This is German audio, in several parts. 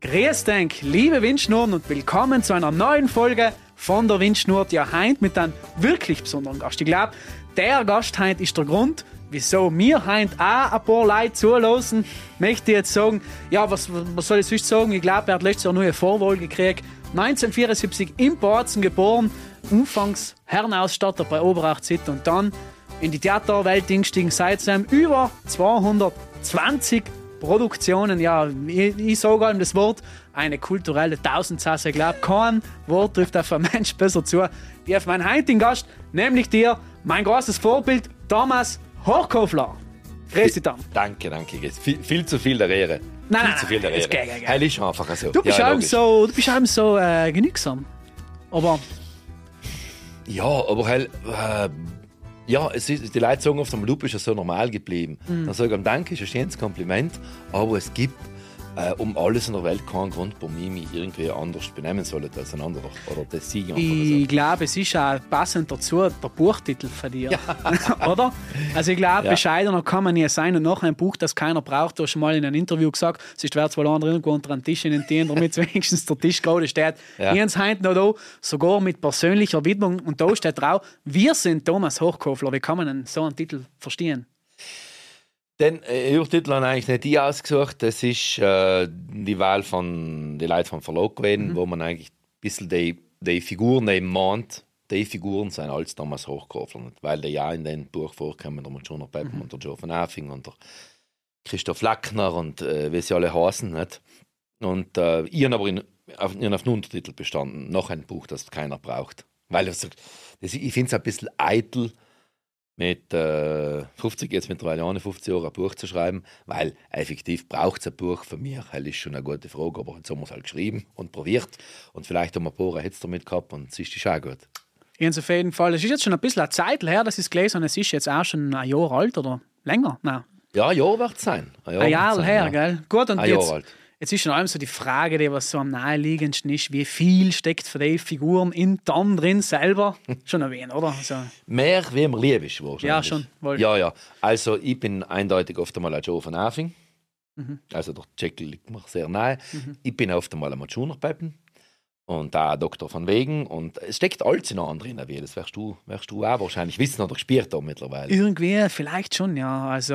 Grüß dich, liebe Windschnurren und willkommen zu einer neuen Folge von der Windschnur. Ja, heute mit einem wirklich besonderen Gast. Ich glaube, der Gast heute ist der Grund, wieso wir heute auch ein paar Leute zulassen. Möchte ich jetzt sagen, ja, was soll ich sonst sagen? Ich glaube, er hat letztes Jahr nur eine Vorwahl gekriegt. 1974 in Bozen geboren, anfangs Herrenausstatter bei Oberachtzit und dann in die Theaterwelt eingestiegen, seitdem über 220 Produktionen. Ja, ich sage ihm das Wort, eine kulturelle Tausendsasse. Ich glaube, kein Wort trifft auf einen Mensch besser zu wie auf meinen heutigen Gast, nämlich dir, mein großes Vorbild, Thomas Hochkofler. Grüß dich, Tom. Danke. Viel zu viel der Ehre. Nein, zu viel der Ehre. Geil. Ist einfach so. Du bist einem so genügsam. Aber... Ja, aber ja, es ist, die Leute sagen oft, am Loop ist ja so normal geblieben. Dann sage ich, danke, ist ein schönes Kompliment, aber es gibt um alles in der Welt keinen Grund, warum ich mich irgendwie anders benehmen sollte als ein anderer. Oder das Sieg. Ich glaube, es ist auch passend dazu der Buchtitel von dir. Ja. Oder? Also ich glaube, bescheidener kann man nie sein. Und noch ein Buch, das keiner braucht. Du hast schon mal in einem Interview gesagt, es ist zwar andere irgendwo unter einem Tisch in den Tieren, damit wenigstens der Tisch gerade steht. Ja. Ich habe es heute noch da, sogar mit persönlicher Widmung. Und da steht drauf, wir sind Thomas Hochkofler. Wie kann man denn so einen Titel verstehen? Den Titel habe eigentlich nicht ich ausgesucht. Das ist die Wahl von den Leuten vom Verlag gewesen, wo man eigentlich ein bisschen die Figuren eben mahnt. Die Figuren sind als Thomas Hochkofler. Weil die ja in dem Buch vorkommen, der Matschuna Peppen und der Joe van Afing und der Christoph Lackner und wie sie alle heißen. Nicht? Und ich habe aber auf einen Untertitel bestanden. Noch ein Buch, das keiner braucht. Weil ich finde es ein bisschen eitel, mit 50, jetzt mittlerweile 51 Jahren ein Buch zu schreiben, weil effektiv braucht es ein Buch von mir. Das ist schon eine gute Frage, aber jetzt haben wir es halt geschrieben und probiert und vielleicht haben wir ein paar Hits damit gehabt und es ist auch gut. Ganz auf jeden Fall. Es ist jetzt schon ein bisschen eine Zeit her, dass ich es gelesen habe. Es ist jetzt auch schon ein Jahr alt oder länger? Nein. Ja, ein Jahr wird es sein. Ein Jahr her, ja. Gell? Gut, und ein Jahr alt. Jetzt ist schon allem so die Frage, die was so am naheliegendsten ist, wie viel steckt für die Figuren in Tom drin selber? Schon erwähnt, oder? Also, mehr, wie man lieb ist wahrscheinlich. Ja, schon. Wohl. Ja. Also ich bin eindeutig oft einmal ein Joe van Afing. Also der Jekyll liegt mir sehr nahe. Ich bin oft einmal ein Matschuna Peppen. Und da Dr. van Wegen. Und es steckt alles in einem drin. Das wirst du auch wahrscheinlich wissen oder gespielt haben mittlerweile. Irgendwie, vielleicht schon, ja. Also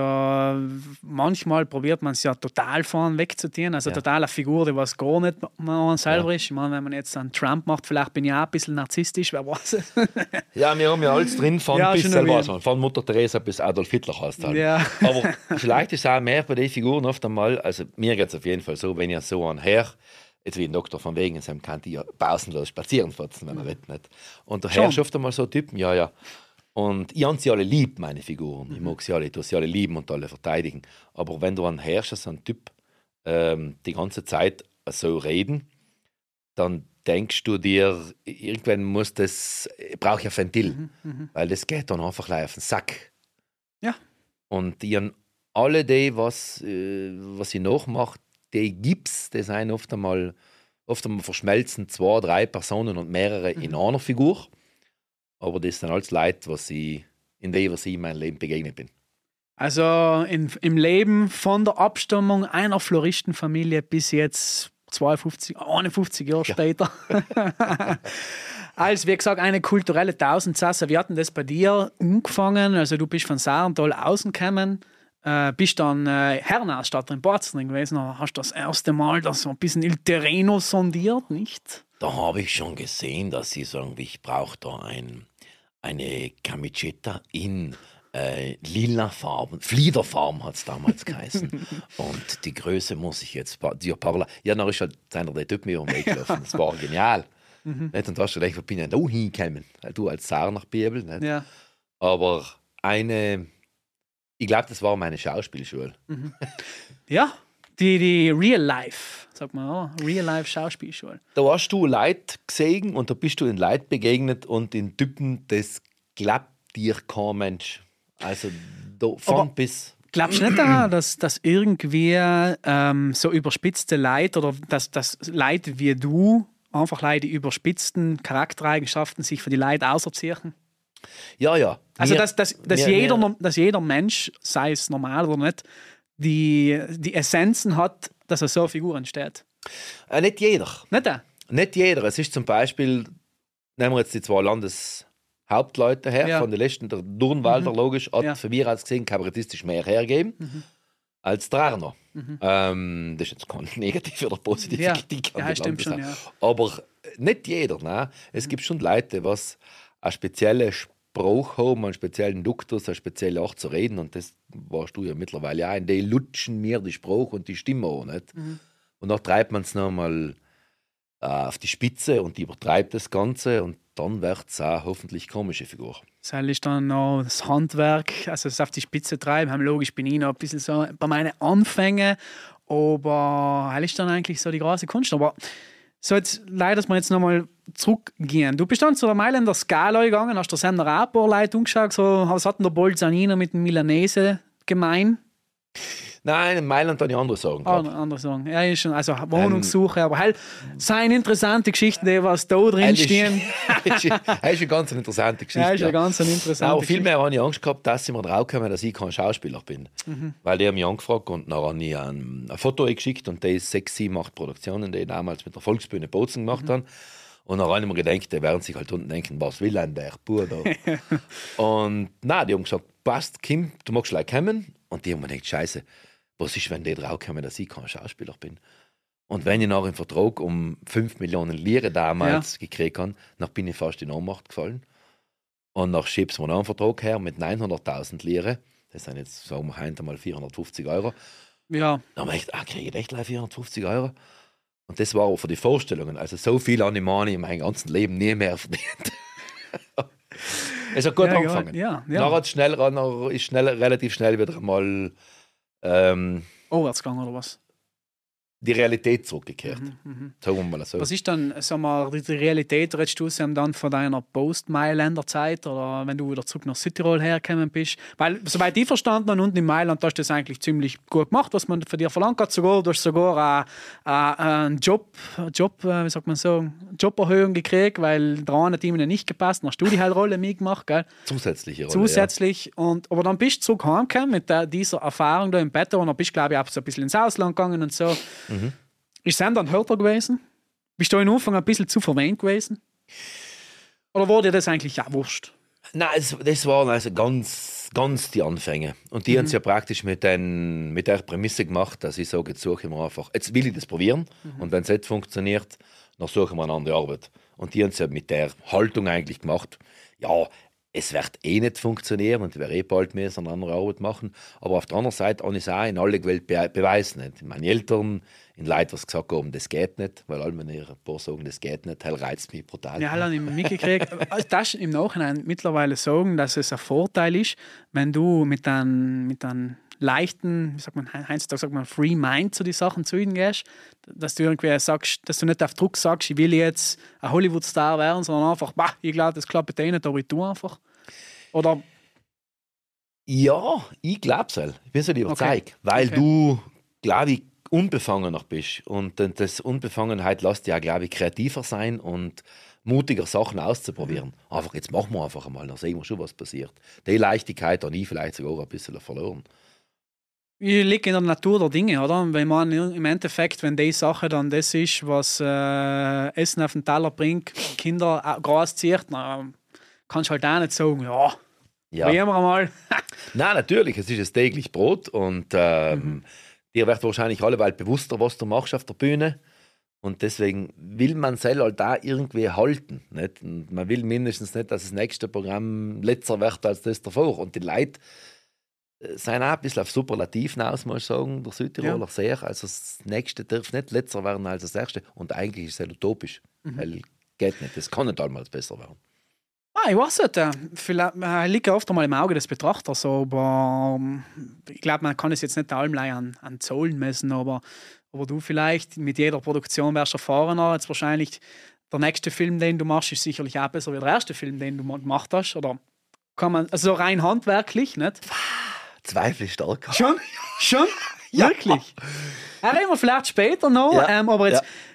manchmal probiert man es ja total vorn wegzutun. Also total eine Figur, die was gar nicht man selber ist. Ich meine, wenn man jetzt einen Trump macht, vielleicht bin ich auch ein bisschen narzisstisch, wer weiß. Ja, wir haben ja alles drin, von Mutter Teresa bis Adolf Hitler heißt halt. Ja. Aber vielleicht ist es auch mehr bei den Figuren oft einmal, also mir geht es auf jeden Fall so, wenn ihr so einen Herr, jetzt wie ein Doktor von Wegen, in seinem kann die ja pausenlos spazieren fahren, wenn er will, nicht. Und der Herr ist oft einmal so Typen, ja. Und ich habe sie alle lieb, meine Figuren. Ich mag sie alle, ich tue sie alle lieben und alle verteidigen. Aber wenn du einen Herrscher, so einen Typ, die ganze Zeit so reden, dann denkst du dir, irgendwann muss das, brauche ich ein Ventil. Weil das geht dann einfach auf den Sack. Ja. Und die haben alle die, was sie nachmacht, die Gips, die sind oft einmal verschmelzen 2, 3 Personen und mehrere in einer Figur. Aber das sind alles Leute, in denen ich in meinem Leben begegnet bin. Also im Leben von der Abstammung einer Floristenfamilie bis jetzt 51 Jahre später. Als, wie gesagt, eine kulturelle Tausendsasse. Wir hatten das bei dir angefangen. Also du bist von Sarental rausgekommen. Bist dann Herrenausstatter in Bozen gewesen, hast das erste Mal das so ein bisschen Il Terreno sondiert, nicht? Da habe ich schon gesehen, dass sie sagen, ich brauche da eine Camicetta in lila Farben, Fliederfarben hat es damals geheißen. Und die Größe muss ich jetzt, ja, dann ist halt einer der Typen mir umweggelaufen. Das war genial. Und da hast du gedacht, wo bin ich denn da hingekommen? Du als Sarnach-Bibel. Ja. Aber ich glaube, das war meine Schauspielschule. Ja, die Real Life, sagt man auch. Real Life Schauspielschule. Da hast du Leute gesehen und da bist du in Leuten begegnet und in Typen, das glaubt dir kein Mensch. Also von bis. Glaubst du nicht daran, dass irgendwie so überspitzte Leute oder dass Leute wie du einfach Leute die überspitzten Charaktereigenschaften sich für die Leute auserziehen? Ja. Also, dass jeder Mensch, sei es normal oder nicht, die Essenzen hat, dass er so eine Figur entsteht. Nicht jeder. Nicht der? Nicht jeder. Es ist zum Beispiel, nehmen wir jetzt die 2 Landeshauptleute her, von den letzten, der Durnwalder, logisch, hat für mich als gesehen kabarettistisch mehr hergegeben als der Erner. Das ist jetzt kein negative oder positive Kritik an stimmt schon, ja. Aber nicht jeder. Ne? Es gibt schon Leute, die einen speziellen Spruch haben, einen speziellen Duktus, eine spezielle Art zu reden. Und das warst du ja mittlerweile auch. Und die lutschen mir die Spruch und die Stimme auch nicht. Und dann treibt man es nochmal auf die Spitze und übertreibt das Ganze. Und dann wird es auch hoffentlich komische Figur. Das ist dann noch das Handwerk, also das auf die Spitze treiben. Logisch bin ich noch ein bisschen so bei meinen Anfängen, aber das ist dann eigentlich so die große Kunst. Aber so jetzt leider, dass wir jetzt nochmal zurückgehen. Du bist dann zu der Mailänder Scala gegangen, hast der Sender auch ein paar Leute umgeschaut, so, was hat denn der Bolzanino mit dem Milanese gemein? Nein, in Mailand habe ich andere Sorgen gehabt. Andere Sorgen. Ja, ist schon, also Wohnungssuche, aber halt seine interessante Geschichten, die was da drin stehen. Das ist eine ganz interessante Geschichte. Ja, ist eine ganz interessante Geschichte. Vielmehr habe ich Angst gehabt, dass sie mir draufkommen, dass ich kein Schauspieler bin. Weil die haben mich angefragt und dann habe ich ein Foto geschickt und die 6, 7, 8 Produktionen, die ich damals mit der Volksbühne Bozen gemacht habe. Und dann habe ich mir gedacht, die werden sich halt unten denken, was will denn der Bub da? Und nein, die haben gesagt, passt, Kim, du magst gleich kommen. Und die haben mir gedacht, scheiße, was ist, wenn die draufkommen, dass ich kein Schauspieler bin? Und wenn ich nach einem Vertrag um 5 Millionen Lire damals gekriegt habe, dann bin ich fast in Ohnmacht gefallen. Und dann schiebst du mir noch einen Vertrag her mit 900.000 Lire. Das sind jetzt, sagen wir, heute mal 450 Euro. Ja. Dann habe ich gedacht, kriege ich echt 450 Euro? Und das war auch für die Vorstellungen. Also so viel habe ich in meinem ganzen Leben nie mehr verdient. Es hat gut angefangen. Ja. Dann ist relativ schnell wieder mal vorwärts gegangen oder was? Die Realität zurückgekehrt. Sagen wir mal so. Was ist dann, sag mal, die Realität, redest du dann von deiner Post-Mailänder Zeit oder wenn du wieder zurück nach Südtirol hergekommen bist? Weil, soweit ich verstanden habe, unten in Mailand hast du das eigentlich ziemlich gut gemacht, was man von dir verlangt hat. Du hast sogar einen wie sagt man so, Joberhöhung gekriegt, weil der eine Team nicht gepasst, dann hast du die halt Rolle mitgemacht, gell? Zusätzliche Rolle, Zusätzlich. Ja. Aber dann bist du zurück heimgekommen mit dieser Erfahrung da im Bett und dann bist du, glaube ich, auch so ein bisschen ins Ausland gegangen und so. Ist es dann Hörter gewesen? Bist du am Anfang ein bisschen zu verwöhnt gewesen? Oder war dir das eigentlich auch wurscht? Nein, das waren also ganz die Anfänge. Und die haben es ja praktisch mit der Prämisse gemacht, dass ich sage, jetzt suche ich mir einfach, jetzt will ich das probieren. Und wenn es nicht funktioniert, dann suche ich mir eine andere Arbeit. Und die haben es ja mit der Haltung eigentlich gemacht, ja, es wird eh nicht funktionieren und ich werde bald mehr eine andere Arbeit machen. Aber auf der anderen Seite habe ich es auch in aller Welt beweisen nicht. Meine Eltern, in Leuten, die gesagt haben, das geht nicht, weil alle meine paar sagen, das geht nicht, das reizt mich brutal. Ja, habe ich mitgekriegt. Das im Nachhinein mittlerweile sagen, dass es ein Vorteil ist, wenn du mit einem leichten, wie sagt man, heutzutage sagt man, Free Mind zu den Sachen zu ihnen gehst, dass du irgendwie sagst, dass du nicht auf Druck sagst, ich will jetzt ein Hollywood-Star werden, sondern einfach, ich glaube, das klappt eh nicht, aber ich tue einfach. Oder? Ja, ich glaube es halt. Ich bin so überzeugt, weil du, glaube ich, unbefangener bist. Und das Unbefangenheit lässt dich ja, glaube ich, kreativer sein und mutiger Sachen auszuprobieren. Einfach, jetzt machen wir einfach einmal, dann sehen wir schon, was passiert. Die Leichtigkeit habe ich vielleicht sogar ein bisschen verloren. Ich liege in der Natur der Dinge, oder? Wenn man im Endeffekt, wenn die Sache dann das ist, was Essen auf den Teller bringt, Kinder groß zieht, dann kannst du halt auch nicht sagen, ja. Probieren wir mal. Nein, natürlich, es ist das täglich Brot und dir wird wahrscheinlich alle bald bewusster, was du machst auf der Bühne. Und deswegen will man selber halt da irgendwie halten. Nicht? Und man will mindestens nicht, dass das nächste Programm letzter wird als das davor. Und die Leute sind auch ein bisschen auf Superlativ hinaus, muss ich sagen, der Südtiroler sehr. Also das nächste darf nicht letzter werden als das erste. Und eigentlich ist es utopisch. Weil geht nicht. Das kann nicht einmal besser werden. Ich weiß nicht. Vielleicht liegt oft einmal im Auge des Betrachters, aber ich glaube, man kann es jetzt nicht allem an Zahlen messen, aber du vielleicht mit jeder Produktion wärst erfahrener. Jetzt wahrscheinlich der nächste Film, den du machst, ist sicherlich auch besser wie der erste Film, den du gemacht hast. Oder kann man, also rein handwerklich, nicht? Zweifel stark. Schon? Ja. Wirklich? Reden wir vielleicht später noch, aber jetzt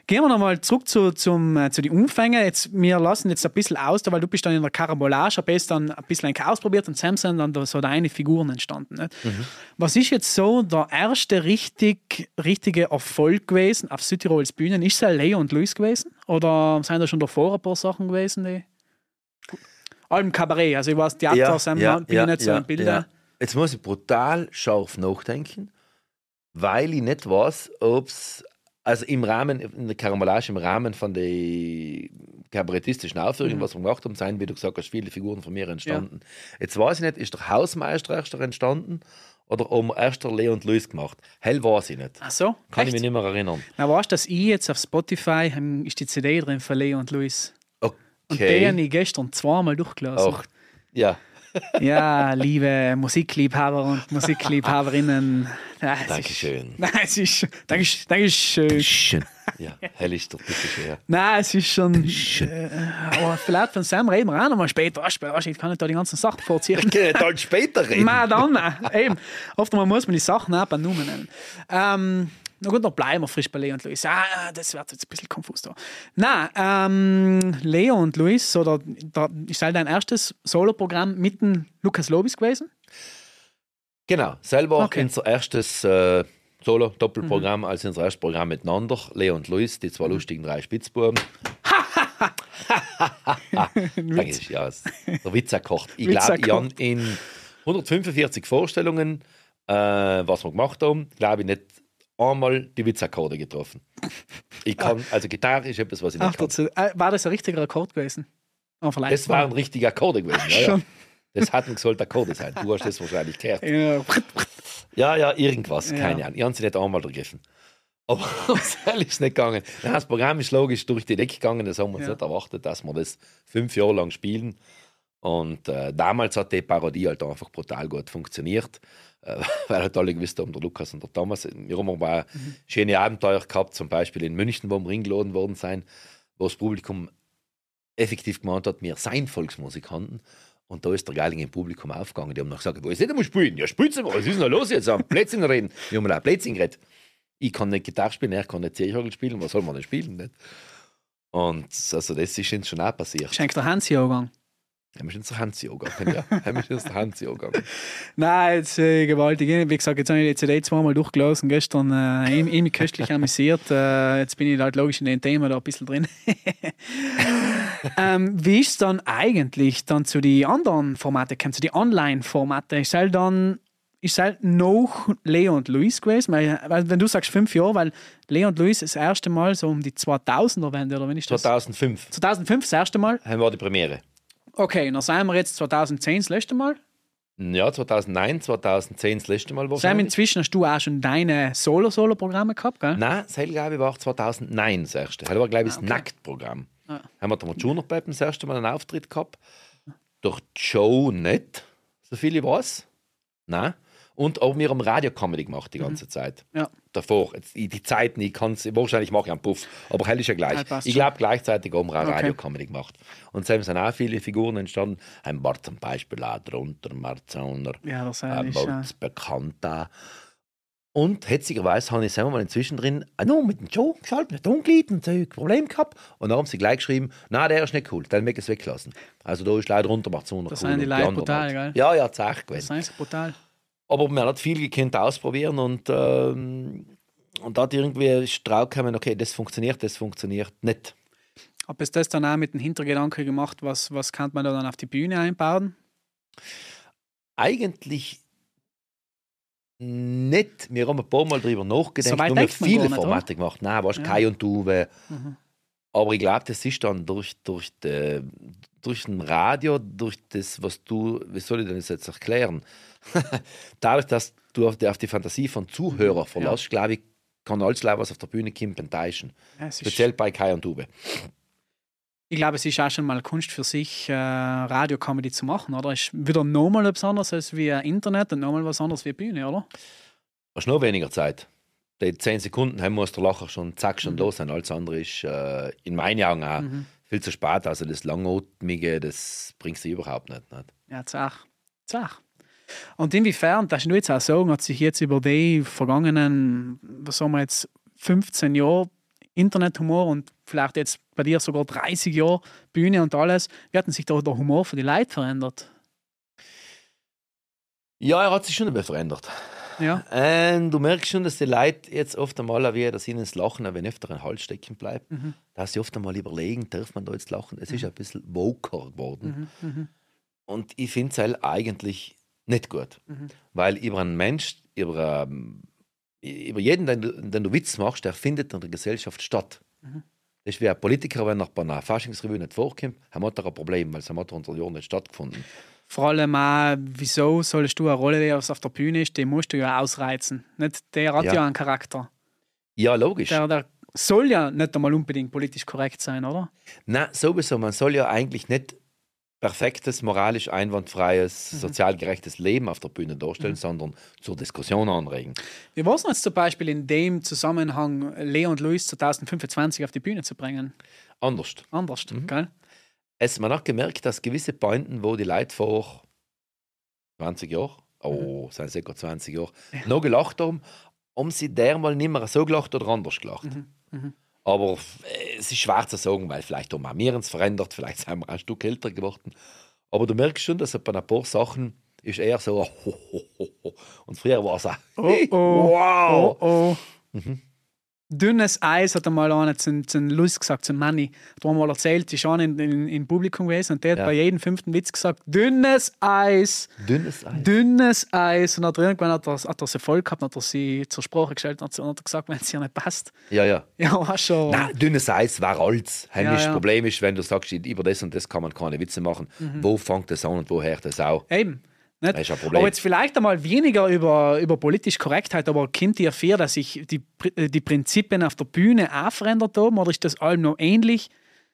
Gehen wir nochmal zurück zu den Umfängen. Wir lassen jetzt ein bisschen aus, weil du bist dann in der Karambolage, bist dann ein bisschen ausprobiert und zusammen sind dann so deine Figuren entstanden. Nicht? Was ist jetzt so der erste richtige Erfolg gewesen auf Südtirols Bühnen? Ist es Leo und Luis gewesen? Oder sind da schon davor ein paar Sachen gewesen? Die allem Kabarett, also ich weiß, Theater, bin ich nicht so im Bilde. Ja. Jetzt muss ich brutal scharf nachdenken, weil ich nicht weiß, ob es also in der Karambolage, im Rahmen von der kabarettistischen Aufführungen, was wir gemacht haben, sind, wie du gesagt hast, viele Figuren von mir entstanden. Jetzt weiß ich nicht, ist der Hausmeister erst entstanden oder haben wir erst Leo und Luis gemacht? Hell weiß ich nicht. Ach so? Kann ich mich nicht mehr erinnern. Na, weißt du, dass ich jetzt auf Spotify ist die CD drin von Leo und Luis. Okay. Und den habe ich gestern zweimal durchgelassen. Auch, ja. Ja, liebe Musikliebhaber und Musikliebhaberinnen. Dankeschön. Dankeschön. Ja, hell ist doch bitte schwer. Nein, es ist schon. Aber vielleicht von Sam reden wir auch noch mal später. Ich kann nicht da die ganzen Sachen vorziehen. Ich kann dann später reden. Nein, dann. Eben. Oft muss man die Sachen auch bei Nummern nennen. Na gut, dann bleiben wir frisch bei Leo und Luis. Das wird jetzt ein bisschen konfus da. Nein, Leo und Luis, ist halt dein erstes Soloprogramm mit dem Lukas Lobis gewesen? Genau, selber unser erstes Solo-Doppelprogramm, als unser erstes Programm miteinander. Leo und Luis, die zwei lustigen 3 Spitzbuben. Danke, ja, der Witz erkocht. Ich glaube, ich habe in 145 Vorstellungen, was wir gemacht haben, glaube ich nicht einmal die Witzakkorde getroffen. Ich kann, also Gitarre ist etwas, was ich nicht kann. War das ein richtiger Akkord gewesen? Oh, das war ein richtiger Akkorde gewesen, ja. Das hatten sollte Akkorde sein. Du hast das wahrscheinlich gehört. Ja, irgendwas, keine Ahnung. Ich habe sie nicht einmal gegriffen. Aber das ist nicht gegangen. Das Programm ist logisch durch die Decke gegangen, das haben wir uns nicht erwartet, dass wir das 5 Jahre lang spielen. Und damals hat die Parodie halt einfach brutal gut funktioniert. Weil halt alle gewusst haben, der Lukas und der Thomas. Wir haben aber schöne Abenteuer gehabt, zum Beispiel in München, wo wir eingeladen worden sind, wo das Publikum effektiv gemeint hat, wir seien Volksmusikanten. Und da ist der Geiling im Publikum aufgegangen. Die haben noch gesagt, wo ist nicht einmal spielen? Ja, spielt's mal, was ist denn da los jetzt? Am Plätzchen reden. Wir haben auch Plätzchen geredet. Ich kann nicht Gitarre spielen, er kann nicht Zehchorgel spielen, was soll man denn spielen? Nicht? Und also das ist uns schon auch passiert. Schenkt der Hansi gegangen? Haben wir schon zur Hansi gegangen, ja. Haben wir schon zur Hansi gegangen. Nein, jetzt gewaltig. Wie gesagt, jetzt habe ich die CD zweimal durchgelassen, gestern mich köstlich amüsiert. Jetzt bin ich halt logisch in dem Thema da ein bisschen drin. Wie ist es dann eigentlich dann zu den anderen Formaten, zu den Online-Formaten? Ist halt noch Leo und Luis gewesen? Weil, wenn du sagst 5 Jahre, weil Leo und Luis das erste Mal so um die 2000er-Wende, oder wenn ich das? 2005. 2005 das erste Mal? Haben wir die Premiere. Okay, dann sind wir jetzt 2010 das letzte Mal? Ja, 2009, 2010 das letzte Mal wahrscheinlich. Sam, inzwischen hast du auch schon deine Solo-Programme gehabt, gell? Nein, das glaube ich war auch 2009 das erste. Das war, glaube ich, das Nacktprogramm. Haben wir da mit Junior Pep das erste Mal einen Auftritt gehabt. Durch die Show nicht, so viel ich weiß. Nein. Und auch wir haben Radio-Comedy gemacht die ganze Zeit. Ja. Davor. Jetzt, die Zeiten, wahrscheinlich mache ich einen Puff, aber hell ist ja gleich. Ich glaube, gleichzeitig haben wir auch Radio-Comedy gemacht. Und so sind auch viele Figuren entstanden. Ein Bart zum Beispiel auch drunter, Marzoner, ein Bekannter. Und hetzigerweise habe ich selber mal inzwischen drin, mit dem Joe, halt nicht umgelegt und so ein Problem gehabt. Und dann haben sie gleich geschrieben, nein, der ist nicht cool, den mögen es weglassen. Also da ist leider drunter Marzoner. Das sind die Leute brutal, gell? Ja, das ist echt gewesen. Das ist brutal. Aber man hat viel gekannt ausprobieren und da hat irgendwie Strauch gekommen, okay, das funktioniert nicht. Ob es das dann auch mit dem Hintergedanken gemacht, was kann man da dann auf die Bühne einbauen? Eigentlich nicht. Wir haben ein paar Mal darüber nachgedacht. So weit wir haben viele nicht, Formate gemacht. Nein, was Kai und Uwe. Aber ich glaube, das ist dann durch ein Radio, durch das, wie soll ich das jetzt erklären? Dadurch, dass du auf die Fantasie von Zuhörern verlässt, glaube ich, kann alles, was auf der Bühne kommt, enttäuschen. Ja, speziell bei Kai und Uwe. Ich glaube, es ist auch schon mal Kunst für sich, Radio-Comedy zu machen, oder? Ist wieder nochmal etwas anderes als wie Internet und nochmal was anderes wie Bühne, oder? Du hast noch weniger Zeit. Die 10 Sekunden haben muss der Lacher schon da sein. Alles andere ist in meinen Augen auch viel zu spät. Also das Langatmige, das bringst du überhaupt nicht. Ja, zach. Und inwiefern, das du jetzt auch sagen, hat sich jetzt über die vergangenen, was sagen wir jetzt, 15 Jahre Internethumor und vielleicht jetzt bei dir sogar 30 Jahre Bühne und alles, wie hat denn sich da der Humor für die Leute verändert? Ja, er hat sich schon ein bisschen verändert. Ja. Und du merkst schon, dass die Leute jetzt oft einmal wie dass ihnen das Lachen wenn öfter ein Hals stecken bleibt. Da hast du oft einmal überlegen, darf man da jetzt lachen? Es ist ein bisschen woker geworden. Und ich finde es eigentlich nicht gut. Weil über einen Mensch, über jeden, den du Witz machst, der findet in der Gesellschaft statt. Das ist wie ein Politiker, wenn er bei einer Faschingsrevue nicht vorkommt, hat er ein Problem, weil es hat unter Jahren nicht stattgefunden. Vor allem auch, wieso sollst du eine Rolle, die auf der Bühne ist, die musst du ja ausreizen. Nicht, der hat ja einen Charakter. Ja, logisch. Der soll ja nicht einmal unbedingt politisch korrekt sein, oder? Nein, sowieso. Man soll ja eigentlich nicht perfektes, moralisch einwandfreies, sozial gerechtes Leben auf der Bühne darstellen, sondern zur Diskussion anregen. Wie war es jetzt zum Beispiel in dem Zusammenhang, Leo und Luis 2025 auf die Bühne zu bringen? Anders, gell? Man hat gemerkt, dass gewisse Pointen, wo die Leute vor 20 Jahren, sind sogar 20 Jahre, noch gelacht haben sie dermal nicht mehr so gelacht oder anders gelacht. Aber es ist schwer zu sagen, weil vielleicht haben wir uns verändert, vielleicht sind wir ein Stück älter geworden. Aber du merkst schon, dass bei ein paar Sachen ist eher so und früher war es auch wow. Dünnes Eis hat einmal einer zu Luis gesagt, zu Manni. Da haben wir mal erzählt, die ist schon in Publikum gewesen und der hat bei jedem 5. Witz gesagt, dünnes Eis. Dünnes Eis. Und dann irgendwann hat er sie voll gehabt, hat er sie zur Sprache gestellt und hat gesagt, wenn es ihr nicht passt. Ja, war schon. Nein, dünnes Eis war alles. Das Problem ist, wenn du sagst, über das und das kann man keine Witze machen. Wo fängt das an und wo hört das auch? Eben. Nicht? Das ist ein Problem. Aber jetzt vielleicht einmal weniger über politische Korrektheit, aber kommt dir vor, dass sich die Prinzipien auf der Bühne auch verändert haben oder ist das allem noch ähnlich?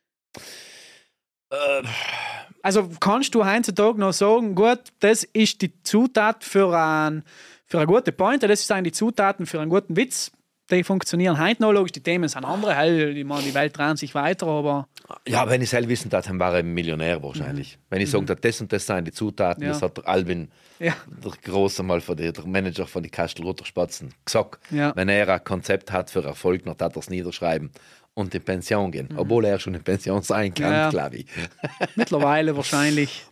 Also kannst du heutzutage noch sagen, gut, das ist die Zutat für eine gute Pointe, das sind die Zutaten für einen guten Witz. Die funktionieren heute noch, logisch, die Themen sind andere, ich meine, die Welt dreht sich weiter, aber... Ja, wenn ich selber wissen darf, dann war ich ein Millionär wahrscheinlich. Wenn ich sage, das und das sind die Zutaten, das hat der Albin, der Große mal der Manager von den Kastelruther Spatzen, gesagt. Wenn er ein Konzept hat für Erfolg, dann hat er es niederschreiben und in Pension gehen. Obwohl er schon in Pension sein kann, glaube ich. Mittlerweile wahrscheinlich.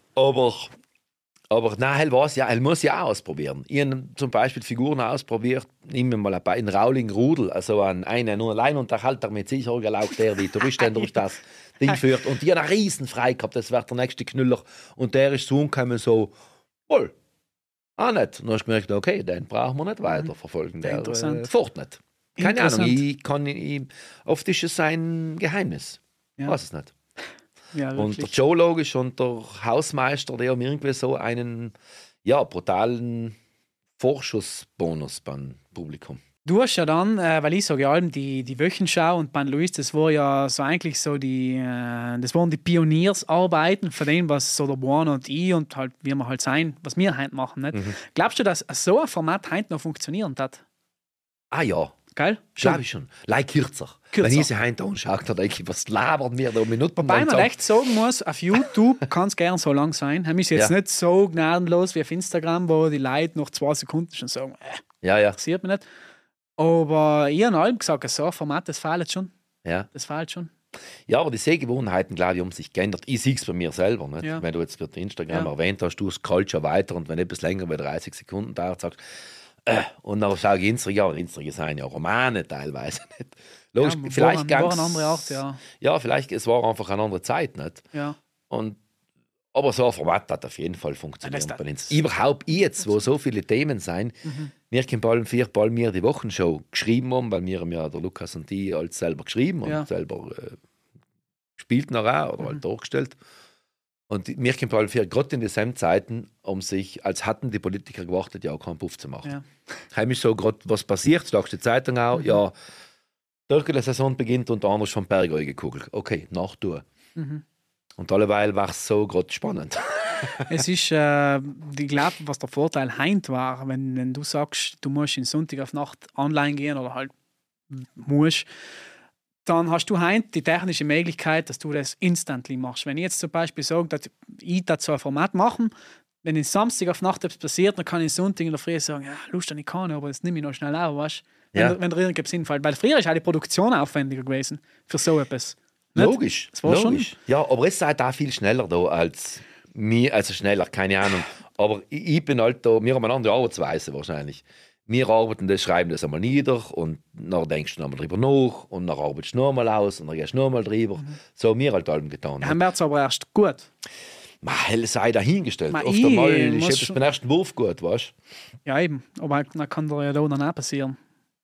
Aber nein, er muss ja auch ausprobieren. Ich habe zum Beispiel Figuren ausprobiert, nehmen wir mal ein Rauling Rudel, also einen nur Alleinunterhalter mit Sichergelauch, der die Touristen durch das Ding führt. Und die haben einen riesen frei gehabt, das wird der nächste Knüller. Und der ist zu uns gekommen so, wohl, auch nicht. Und dann hast du gemerkt, okay, den brauchen wir nicht weiter verfolgen, der fort nicht. Keine Ahnung, oft ist es ein Geheimnis. Ich weiß es nicht. Ja, und der Joe logisch und der Hausmeister, die haben irgendwie so einen brutalen Vorschussbonus beim Publikum. Du hast ja dann, weil ich sage ja allem, die Wöchenschau und beim Luis, das war ja so eigentlich so das waren die Pioniersarbeiten von dem, was so der Juan und ich und halt, wie wir halt sein, was wir heute machen. Nicht? Glaubst du, dass so ein Format heute noch funktionieren hat? Ah ja. Geil? Glaube ich schon. Kürzer. Wenn ich sie heute anschaue, dann denke ich, was labern wir da Minuten? Wobei man echt sagen muss, auf YouTube kann es gerne so lang sein. Es ist jetzt nicht so gnadenlos wie auf Instagram, wo die Leute nach 2 Sekunden schon sagen, interessiert mich nicht. Aber ich habe allem gesagt, so ein Format, das fehlt schon. Ja. Das fehlt schon. Ja, aber die Sehgewohnheiten, glaube ich, haben sich geändert. Ich sehe es bei mir selber. Nicht? Ja. Wenn du jetzt mit Instagram erwähnt hast, du scrollst schon weiter und wenn etwas länger wie 30 Sekunden dauert, sagst und dann schaue ich Instagram sind ja Romane teilweise. Nicht? Logisch, vielleicht war eine andere Art, Ja, vielleicht, es war einfach eine andere Zeit. Nicht? Ja. Aber so ein Format hat auf jeden Fall funktioniert. Überhaupt jetzt, wo so viele Themen sind, wir können bald 4 mir die Wochenshow geschrieben haben, weil wir haben ja der Lukas und die als selber geschrieben und selber gespielt noch auch oder halt dargestellt. Und wir können bald 4 gerade in dieselben Zeiten, sich, als hatten die Politiker gewartet, ja auch keinen Puff zu machen. Ja. Heimisch so gerade, was passiert, sagst die Zeitung auch, ja, die Saison beginnt und der andere ist vom Berg gekugelt. Okay, nachtun. Und alleweil war es so gerade spannend. Es ist, ich glaube, was der Vorteil heint war, wenn du sagst, du musst in Sonntag auf Nacht online gehen oder halt musst, dann hast du heint die technische Möglichkeit, dass du das instantly machst. Wenn ich jetzt zum Beispiel sage, dass ich das so ein Format machen, wenn ich Samstag auf Nacht etwas passiert, dann kann ich Sonntag in der Früh sagen, ja, Lust habe ich keine, aber das nehme ich noch schnell auf, weißt du? Wenn dir irgendetwas hinfällt. Weil früher ist auch die Produktion aufwendiger gewesen für so etwas. Nicht? Logisch. Das war logisch. schon. Ja, aber es seid auch viel schneller da als mir, also schneller, keine Ahnung. Aber ich bin halt da, wir haben eine andere Arbeitsweise wahrscheinlich. Wir arbeiten das, schreiben das einmal nieder und dann denkst du nochmal drüber nach und dann arbeitest du nochmal aus und dann gehst du nochmal drüber. So haben wir halt allem getan. Ja, wird es aber erst gut. Hell sei dahingestellt. Ma, Oft einmal muss ist etwas schon- beim ersten Wurf gut, weißt du? Ja, eben. Aber dann kann dir ja da dann auch passieren.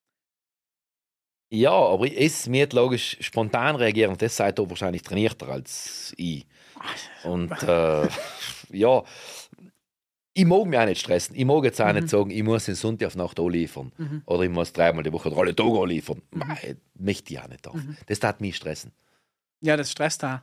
Ja, aber mir hat logisch spontan reagieren und das seid ihr wahrscheinlich trainierter als ich. Und ja, ich mag mich auch nicht stressen. Ich mag jetzt auch nicht sagen, ich muss den Sonntag auf Nacht liefern. Oder ich muss 3-mal die Woche oder alle Tage liefern. Nein, möchte ich auch nicht. Das tat mich stressen. Ja, das stresst auch.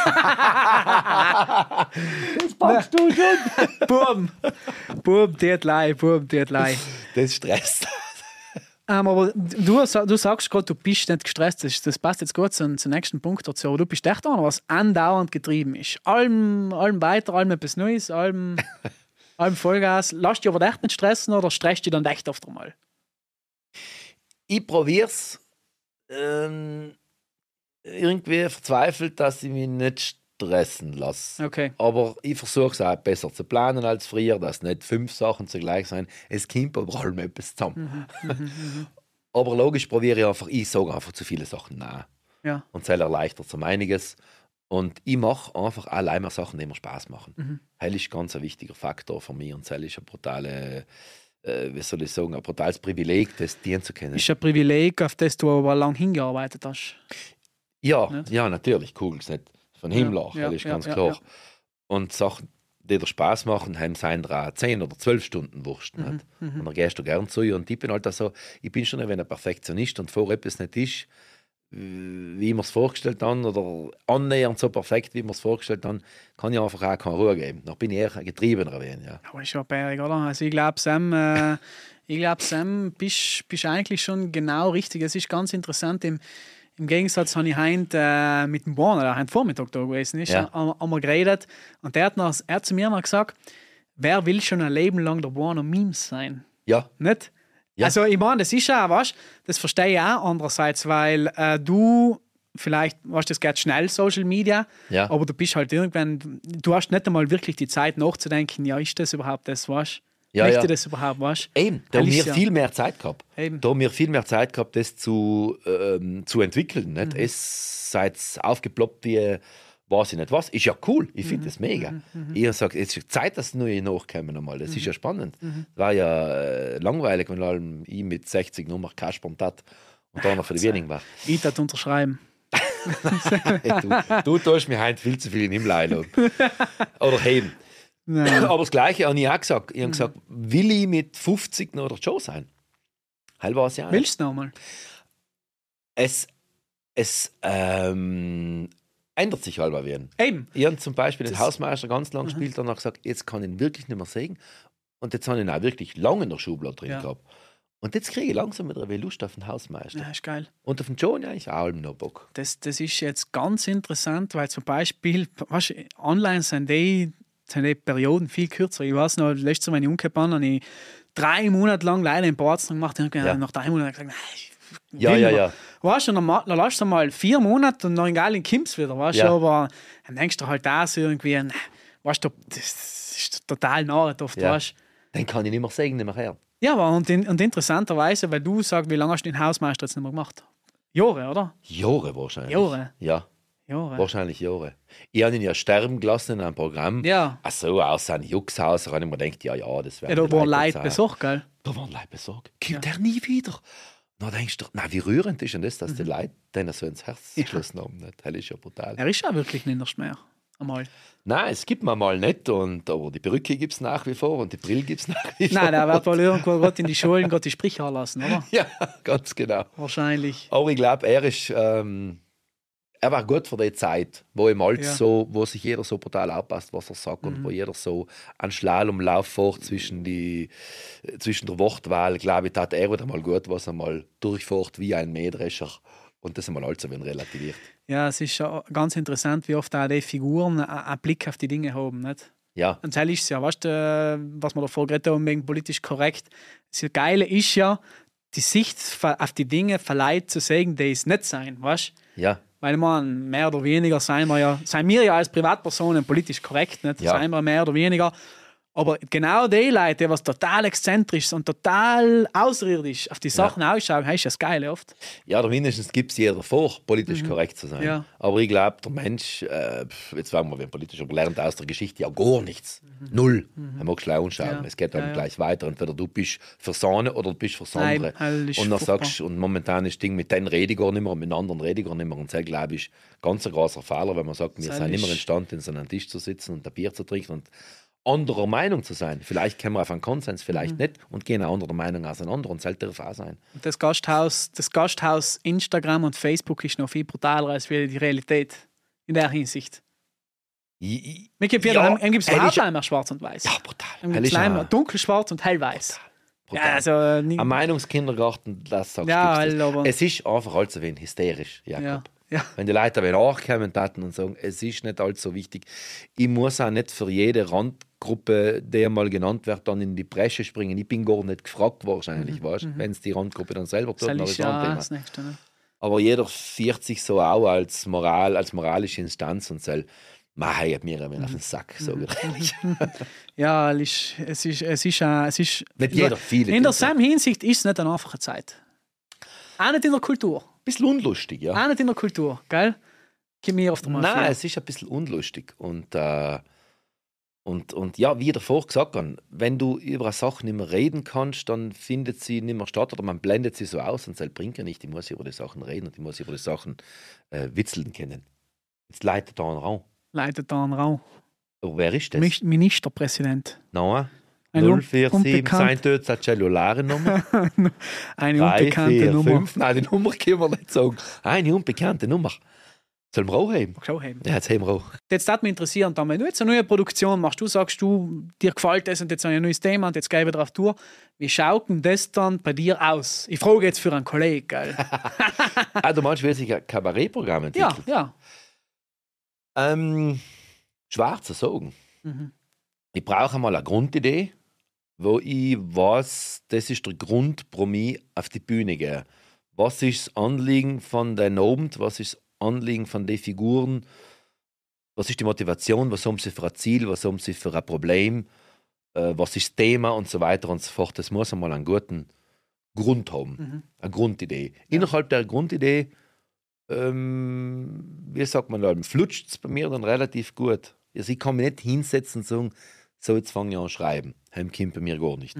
Das packst du schon. Bub, Deadline. Das stresst. Aber du sagst gerade, du bist nicht gestresst. Das passt jetzt gut zum nächsten Punkt dazu. Aber du bist echt einer, was andauernd getrieben ist. Allem weiter, allem etwas Neues, allem Vollgas. Lass dich aber echt nicht stressen oder stresst dich dann echt oft einmal? Ich probiere es irgendwie verzweifelt, dass ich mich nicht stressen lasse. Okay. Aber ich versuche es auch besser zu planen als früher, dass nicht 5 Sachen zugleich sind. Es kommt aber allem etwas zusammen. Aber logisch probiere ich sage einfach zu viele Sachen nach. Ja. Und es erleichtert so einiges. Und ich mache einfach allein mehr Sachen, die mir Spaß machen. Das ist ganz ein wichtiger Faktor für mich und das ist eine brutale, wie soll ich sagen, ein brutales Privileg, das dienen zu können. Ist ein Privileg, auf das du aber lang hingearbeitet hast. Ja, Nicht? ja, natürlich, cool, ist nicht von Himmel auch, ja, das ist ja, ganz ja, klar. ja. Und Sachen, die dir Spaß machen, haben seien da 10 oder 12 Stunden Wurst. Nicht? Und dann gehst du gern zu. Und ich bin halt so, ich bin schon ein Perfektionist und vor etwas nicht ist, wie wir es vorgestellt haben oder annähernd so perfekt, wie wir es vorgestellt haben, kann ich einfach auch keine Ruhe geben. Dann bin ich eher ein Getriebener. Ja. Aber ist ja bärig, oder? Also ich glaube, Sam, bist eigentlich schon genau richtig. Es ist ganz interessant, im Gegensatz habe ich heute mit dem Born, der heute Vormittag da gewesen ist, haben wir geredet. Und er hat zu mir noch gesagt, wer will schon ein Leben lang der Warner Memes sein? Ja. Nicht? Ja. Also ich meine, das ist auch, weißt, das verstehe ich auch andererseits, weil du vielleicht, weißt, das geht schnell, Social Media, Ja. aber du bist halt irgendwann, du hast nicht einmal wirklich die Zeit nachzudenken, ja, ist das überhaupt das, weißt? Ja, Möchte ja. das überhaupt, weißt? Eben, da haben Weil wir ist ja- viel mehr Zeit gehabt. Eben. Da haben wir viel mehr Zeit gehabt, das zu entwickeln. Nicht? Es seid aufgeploppt wie, weiß ich nicht was. Ist ja cool, ich finde das mega. Ich habe gesagt, es ist Zeit, dass neue nachkommen einmal. Das ist ja spannend. War ja langweilig, wenn allem ich mit 60 nur noch Kasper hat und dann noch für die Wenigen war. Ich das unterschreiben. Hey, du tust mir heute viel zu viel in den Himmel einladen. Oder heben. Nein. Aber das Gleiche habe ich auch gesagt. Ich habe gesagt, will ich mit 50 noch der Joe sein? Heil war es ja nicht. Willst du noch mal? Es ändert sich halber werden. Eben. Ich habe zum Beispiel den Das- Hausmeister ganz lang gespielt und habe gesagt, jetzt kann ich ihn wirklich nicht mehr sehen. Und jetzt habe ich ihn auch wirklich lange in der Schublade drin Ja. gehabt. Und jetzt kriege ich langsam wieder Lust auf den Hausmeister. Ja, ist geil. Und auf den Joe habe ich auch noch Bock. Das ist jetzt ganz interessant, weil zum Beispiel, weißt, du, online sind die Perioden viel kürzer. Ich weiß noch, letztes Mal, wenn ich umgekehrt bin, habe ich 3 Monate lang leider in Boards gemacht und Ja. nach 3 Monaten gesagt, nein, ich Ja, will ja, nicht. ja. Weißt du, dann lässt du mal 4 Monate und dann egal in Kims wieder, weißt du, Ja. aber dann denkst du halt auch so irgendwie, weißt du, das ist total nahe oft, Ja. weißt du. Den kann ich nicht mehr sehen, nicht mehr her. Ja, aber und interessanterweise, weil du sagst, wie lange hast du den Hausmeister jetzt nicht mehr gemacht? Jahre, oder? Jahre wahrscheinlich. Jahre. Ja, Jahre. wahrscheinlich Jahre. Ich habe ihn ja sterben gelassen in einem Programm. Ja. Ach so, aus seinem Juxhaus. Da habe ich mir gedacht, ja, das wäre. Ja, da waren Leute besorgt, gell? Da waren Leute besorgt. Kommt er nie wieder? Na, denkst du, na, wie rührend ist denn das, dass die Leute denen so ins Herz geschlossen haben? Nicht? Das ist ja brutal. Er ist ja wirklich nicht mehr. Einmal. Nein, es gibt man mal nicht. Aber die Perücke gibt es nach wie vor und die Brille gibt es nach wie vor. Nein, der wird wohl irgendwo gerade in die Schulen gerade die Sprüche lassen, oder? Ja, ganz genau. Wahrscheinlich. Aber ich glaube, er war gut für die Zeit, wo im Alt Ja. so, wo sich jeder so brutal aufpasst, was er sagt und wo jeder so einen Slalomlauf fährt zwischen der Wortwahl. Glaube ich, tat er wieder mal gut, was er mal durchfährt wie ein Mähdrescher und das einmal allzu relativiert. Ja, es ist schon ganz interessant, wie oft auch die Figuren einen Blick auf die Dinge haben. Nicht? Ja. Und das ist es ja, weißt du, was wir davor geredet haben, wegen politisch korrekt. Das Geile ist ja, die Sicht auf die Dinge verleiht zu sagen, die es nicht sein, weißt du? Ja. Weil man mehr oder weniger sind wir ja als Privatpersonen politisch korrekt, nicht? Ja. Sind wir mehr oder weniger. Aber genau die Leute, die was total exzentrisch und total außerirdisch auf die Sachen ausschauen, ist das Geile oft. Ja, oder mindestens gibt es jeder vor, politisch korrekt zu sein. Ja. Aber ich glaube, der Mensch, jetzt sagen wir, wenn politisch gelernt aus der Geschichte, ja gar nichts. Null. Er mag schlau anschauen. Ja. Es geht dann Ja. gleich weiter. Entweder du bist für das eine oder du bist für das Nein, andere. ist Und dann furchtbar. sagst und momentan ist das Ding, mit denen rede ich gar nicht mehr und mit den anderen rede ich gar nicht mehr. Und das, glaube ich, ganz ein großer Fehler, wenn man sagt, wir Das sind nicht mehr ist- imstande, in so einem Tisch zu sitzen und ein Bier zu trinken und anderer Meinung zu sein. Vielleicht kommen wir auf einen Konsens, vielleicht nicht und gehen auch anderer Meinung auseinander und sollte darf auch sein. Das Gasthaus Instagram und Facebook ist noch viel brutaler als die Realität in der Hinsicht. Mir gibt es ehrlich- überhaupt nicht mehr schwarz und weiß. Ja, brutal. Dann gibt es Ehrlich, dunkelschwarz und hellweiß. brutal. Ja, also, Ein Meinungskindergarten, das sagst Ja, du. aber- Es ist einfach allzu wenig hysterisch, Jakob. ja, ja. Wenn die Leute wieder nachkommen taten und sagen, es ist nicht allzu wichtig. Ich muss auch nicht für jede Randgruppe, die einmal genannt wird, dann in die Bresche springen. Ich bin gar nicht gefragt wahrscheinlich, weißt? Wenn es die Randgruppe dann selber tut, Das dann ist ist ein ja Thema. das Nächste. Ne? Aber jeder führt sich so auch als moralische Instanz und soll, man hat mir auf den Sack, sage ich ehrlich. Ja, es ist Nicht jeder, viele. in der tun so. selben Hinsicht ist es nicht eine einfache Zeit. Auch nicht in der Kultur. Bisschen unlustig, ja. Auch nicht in der Kultur, gell? Gib mir auf der Mafia. Nein, es ist ein bisschen unlustig. Und ja, wie ich davor gesagt habe, wenn du über eine Sache nicht mehr reden kannst, dann findet sie nicht mehr statt oder man blendet sie so aus und das bringt ja nicht. Ich muss über die Sachen reden und ich muss über die Sachen witzeln können. Jetzt leitet da einen Raum. Leitet da einen Raum. Aber wer ist das? Ministerpräsident. Nein. Ein 047, sein dort eine Cellulare-Nummer. Eine 3, unbekannte 4, Nummer. 5. Nein, die Nummer können wir nicht sagen. Eine unbekannte Nummer. Sollen wir auch haben? Schau heim. Ja, jetzt haben wir auch. Jetzt würde mich interessieren, wenn du jetzt eine neue Produktion machst, du sagst, dir gefällt das und jetzt ein neues Thema und jetzt gehe ich wieder auf Tour. Wie schaut denn das dann bei dir aus? Ich frage jetzt für einen Kollegen, gell? Du meinst, wie sich ein Kabarettprogramm entwickelt? Ja. Schwer zu sagen. Mhm. Ich brauche mal eine Grundidee, wo ich weiß, das ist der Grund, pro mich auf die Bühne gehe. Was ist das Anliegen von den Abend? Was ist das Anliegen von den Figuren? Was ist die Motivation? Was haben sie für ein Ziel? Was haben sie für ein Problem? Was ist das Thema? Und so weiter und so fort. Das muss einmal einen guten Grund haben. Eine Grundidee. Innerhalb der Grundidee, wie sagt man da, flutscht es bei mir dann relativ gut. Also ich kann mich nicht hinsetzen und sagen, so, jetzt fange ich an zu schreiben. Das kommt bei mir gar nicht.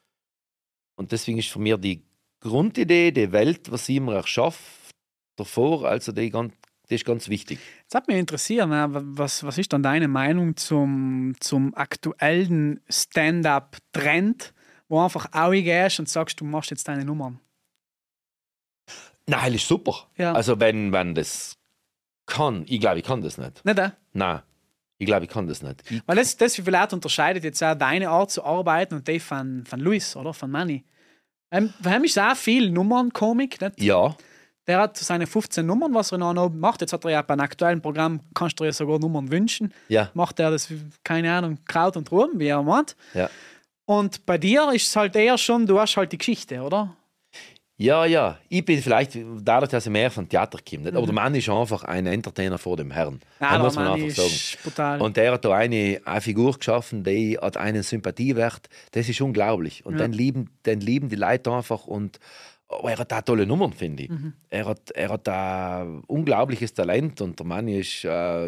Und deswegen ist für mich die Grundidee, die Welt, was ich mir erschaffe, davor, also das ist ganz wichtig. Jetzt hat mich interessiert, was ist dann deine Meinung zum aktuellen Stand-up-Trend, wo einfach gehst und sagst, du machst jetzt deine Nummern? Nein, das ist super. Ja. Also wenn das kann, ich glaube, ich kann das nicht. Nicht, Nein, ich glaube, ich kann das nicht. Weil das vielleicht unterscheidet jetzt auch deine Art zu arbeiten und die von Luis oder von Manny. Für ihn ist auch viel Nummern-Komik. Nicht? Ja, Der hat seine 15 Nummern, was er noch macht. Jetzt hat er ja bei einem aktuellen Programm, kannst du dir ja sogar Nummern wünschen. ja, Macht er das, keine Ahnung, Kraut und Ruhm, wie er meint. ja. Und bei dir ist es halt eher schon, du hast halt die Geschichte, oder? Ja. Ich bin vielleicht, dadurch, dass ich mehr von Theater komme, nicht? Aber der Mann ist einfach ein Entertainer vor dem Herrn. Ja, Das muss der man Mann einfach sagen. ist brutal. Und der hat da eine Figur geschaffen, die hat einen Sympathiewert. Das ist unglaublich. Und dann lieben die Leute einfach. Und er hat da tolle Nummern, finde ich. Er hat da unglaubliches Talent. Und der Mann ist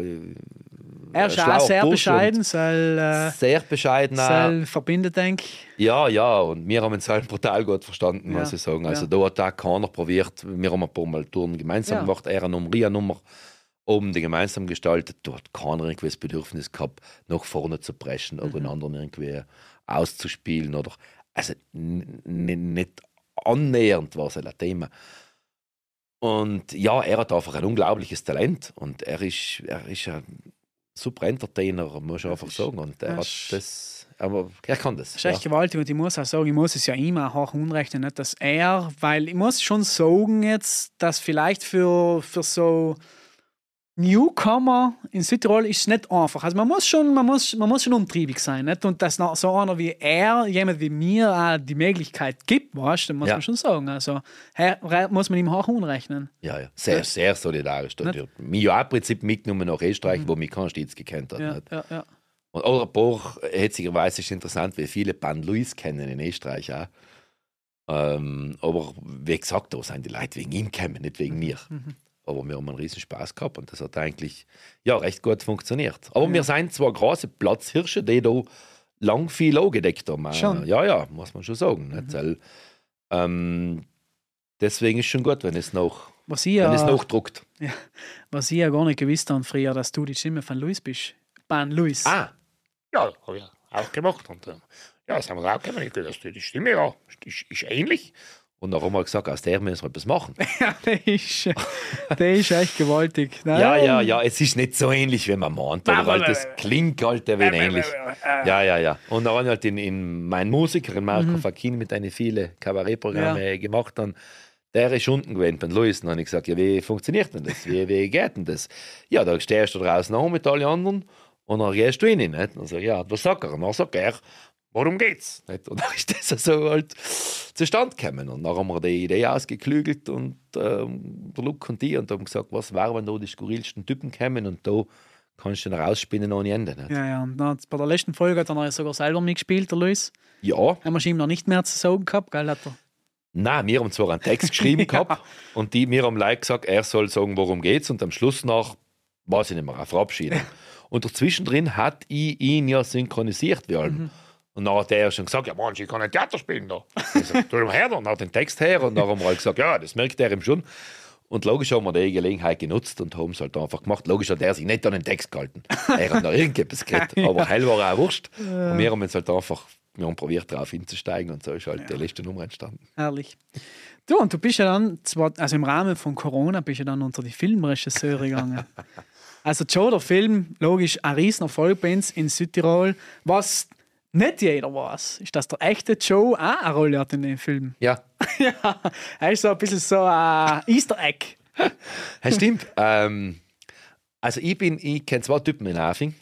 er ist auch sehr bescheiden, sehr bescheiden. soll verbindet, denke ich. Ja. Und wir haben uns halt brutal gut verstanden, muss Ja, ich sagen. Also ja. da hat auch keiner probiert. Wir haben ein paar Mal Touren gemeinsam Ja. gemacht. Er eine Nummer, ich eine Nummer. Oben die gemeinsam gestaltet. Da hat keiner irgendwie das Bedürfnis gehabt, nach vorne zu preschen oder den anderen irgendwie auszuspielen. Oder, also nicht annähernd war es ein Thema. Und ja, er hat einfach ein unglaubliches Talent. Und er ist ein super Entertainer, muss ich einfach sagen. Und er hat das, aber er kann das. Das ist echt gewaltig und ich muss auch sagen, ich muss es ja immer hoch unrechnen, nicht, dass weil ich muss schon sagen jetzt, dass vielleicht für so Newcomer in Südtirol ist es nicht einfach. Also man muss schon umtriebig sein. Nicht? Und dass noch so einer wie er, jemand wie mir, auch die Möglichkeit gibt, weißt, dann muss man schon sagen. Also muss man ihm auch unrechnen. Ja. Sehr, sehr solidarisch. Mich ja auch im Prinzip mitgenommen nach Österreich, wo mich kein Stets gekannt hat. Ja. Und oder ein paar, hetzigerweise ist interessant, wie viele Pan Luis kennen in Österreich auch. Aber wie gesagt, da sind die Leute wegen ihm gekommen, nicht wegen mir. Aber wir haben einen riesen Spaß gehabt und das hat eigentlich recht gut funktioniert. Aber wir sind zwar große Platzhirsche, die da lang viel angedeckt haben. Schon. Ja, muss man schon sagen. Nicht? Weil, deswegen ist es schon gut, wenn es nachdruckt. Ja, was ich ja gar nicht gewusst habe früher, dass du die Stimme von Luis bist. Pan Luis. Ja, habe ich auch gemacht. Und das haben wir auch gemacht. Die Stimme ist ähnlich. Und dann haben wir gesagt, aus der müssen wir etwas machen. Ja, der ist echt gewaltig. Ja, es ist nicht so ähnlich, wie man meint. Aber halt, das klingt halt ein wenig ähnlich. Ja. Und dann halt in mein Musiker, in Marco Facchini, mit einem vielen Kabarettprogramme gemacht haben, der ist unten gewesen, beim Luis. Und dann habe ich gesagt, ja, wie funktioniert denn das? Wie geht denn das? Ja, da stehst du draußen auch mit allen anderen und dann gehst du rein. Nicht? Und so, was sagt er? Und dann sagt er, worum geht's? Nicht? Und dann ist das so halt zustande gekommen. Und dann haben wir die Idee ausgeklügelt und der Luke und die und haben gesagt, was wäre, wenn da die skurrilsten Typen kommen und da kannst du dann rausspinnen ohne Ende. Nicht? Ja, und dann, bei der letzten Folge hat er sogar selber mitgespielt, der Luis. Ja. Haben wir ihm noch nicht mehr zu sagen gehabt, gell? Nein, wir haben zwar einen Text geschrieben gehabt und wir haben Leute gesagt, er soll sagen, worum geht's und am Schluss nach, weiß ich nicht mehr, eine Verabschiedung. Und dazwischendrin hat ich ihn ja synchronisiert wie allem. Und dann hat er schon gesagt, ja Mann, ich kann ein Theater spielen da. Ich sag, tu ihm her, dann hat den Text her und dann haben wir halt gesagt, ja, das merkt er ihm schon. Und logisch haben wir die Gelegenheit genutzt und haben es halt einfach gemacht. Logisch hat er sich nicht an den Text gehalten. Er hat noch irgendetwas geredet, aber hell war auch wurscht. Und wir haben jetzt halt einfach probiert, darauf hinzusteigen und so ist halt die letzte Nummer entstanden. Herrlich. Du, und du bist ja dann, also im Rahmen von Corona, bist du dann unter die Filmregisseure gegangen. Also Joe, der Film, logisch, ein Riesenerfolg bei uns in Südtirol. Was nicht jeder weiß, ist, dass der echte Joe auch eine Rolle hat in dem Film. Ja. Ja, er ist so ein bisschen so ein Easter Egg. Das stimmt. Also ich kenne 2 Typen in Hafing.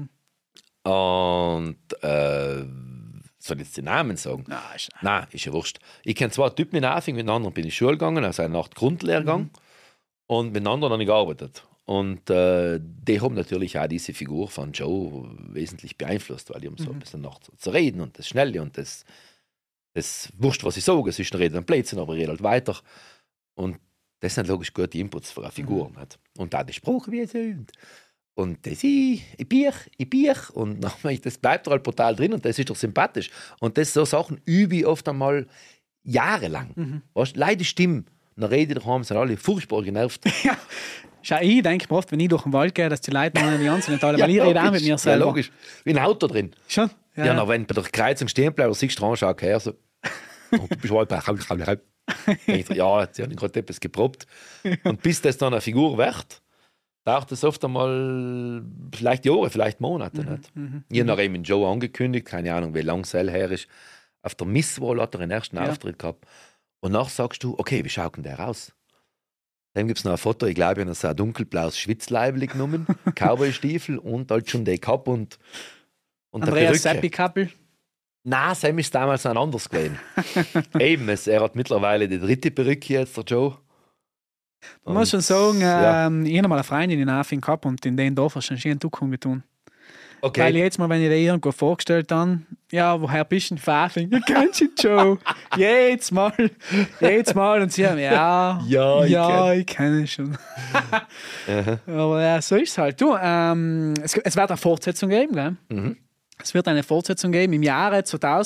Und soll ich jetzt den Namen sagen? Nein, ist ja wurscht. Ich kenne 2 Typen in Hafing, mit einem anderen bin ich Schule gegangen, also eine Nacht Grundlehrgang. Und mit einem anderen habe ich gearbeitet. Und die haben natürlich auch diese Figur von Joe wesentlich beeinflusst, weil die haben so ein bisschen noch zu reden und das Schnelle und das wurscht, was ich sage. Es ist ein Reden am Plätzchen, aber ich rede halt weiter. Und das sind logisch gute Inputs für eine Figur. Nicht? Und dann die Sprache, wie es sind. Und das ich bier. Und das bleibt halt brutal drin und das ist doch sympathisch. Und das so Sachen übe ich oft einmal jahrelang. Weißt, Leute Stimme, dann rede ich daheim, sind alle furchtbar genervt. Ja. Ich denke mir oft, wenn ich durch den Wald gehe, dass die Leute noch nicht ernst sind, weil ich rede auch mit mir selber. Ja, logisch. Wie ein Auto drin. Schon? Ja, wenn bei der Kreuzung stehen bleibt, siehst du dran, schau her, so. Und du bist halt bei ja, jetzt habe ich gerade etwas geprobt. Und bis das dann eine Figur wird, dauert das oft einmal vielleicht Jahre, vielleicht Monate. Nicht? Ich habe noch eben Joe angekündigt, keine Ahnung, wie lange es her ist. Auf der Misswahl hat er den ersten Auftritt gehabt. Und nachher sagst du, okay, wie schaut denn der aus? Dann gibt es noch ein Foto, ich glaube, ich habe so ein dunkelblaues Schwitzleibel genommen, Cowboy-Stiefel und halt schon die Kappe und Andreas Seppi-Kappel? Nein, Sam ist damals ein anderes gewesen. Eben, er hat mittlerweile die 3. Perücke jetzt, der Joe. Man muss schon sagen, ich habe mal eine Freundin in Hafing gehabt und in dem Dorf hast du schon einen Duckung getan. Okay. Weil jetzt mal, wenn ich dir irgendwo vorgestellt habe, ja, woher bist du in Hafing? Ja, kennst du Joe? Jedes Mal. Und sie haben, ich kenne ihn schon. Aber ja, so ist es halt. Du, es wird eine Fortsetzung geben, gell? Es wird eine Fortsetzung geben im Jahre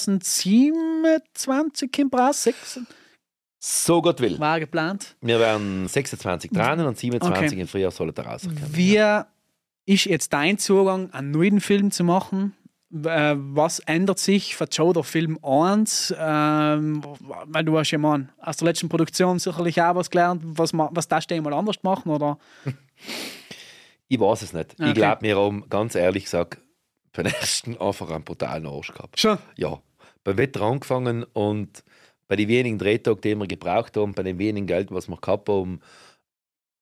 2027 im Brass. So Gott will. War geplant. Wir werden 26 dran und 27 im Frühjahr soll er rauskommen. Wie ist jetzt dein Zugang, einen neuen Film zu machen? Was ändert sich für Joe der Film 1? Weil du hast ja mal aus der letzten Produktion sicherlich auch was gelernt. Was darfst du mal anders machen? Oder? Ich weiß es nicht. Okay. Ich glaube mir ganz ehrlich gesagt, beim ersten einfach einen brutalen Arsch gehabt. Schon? Ja. Beim Wetter angefangen und bei den wenigen Drehtagen, die wir gebraucht haben, bei dem wenigen Geld, was wir gehabt haben,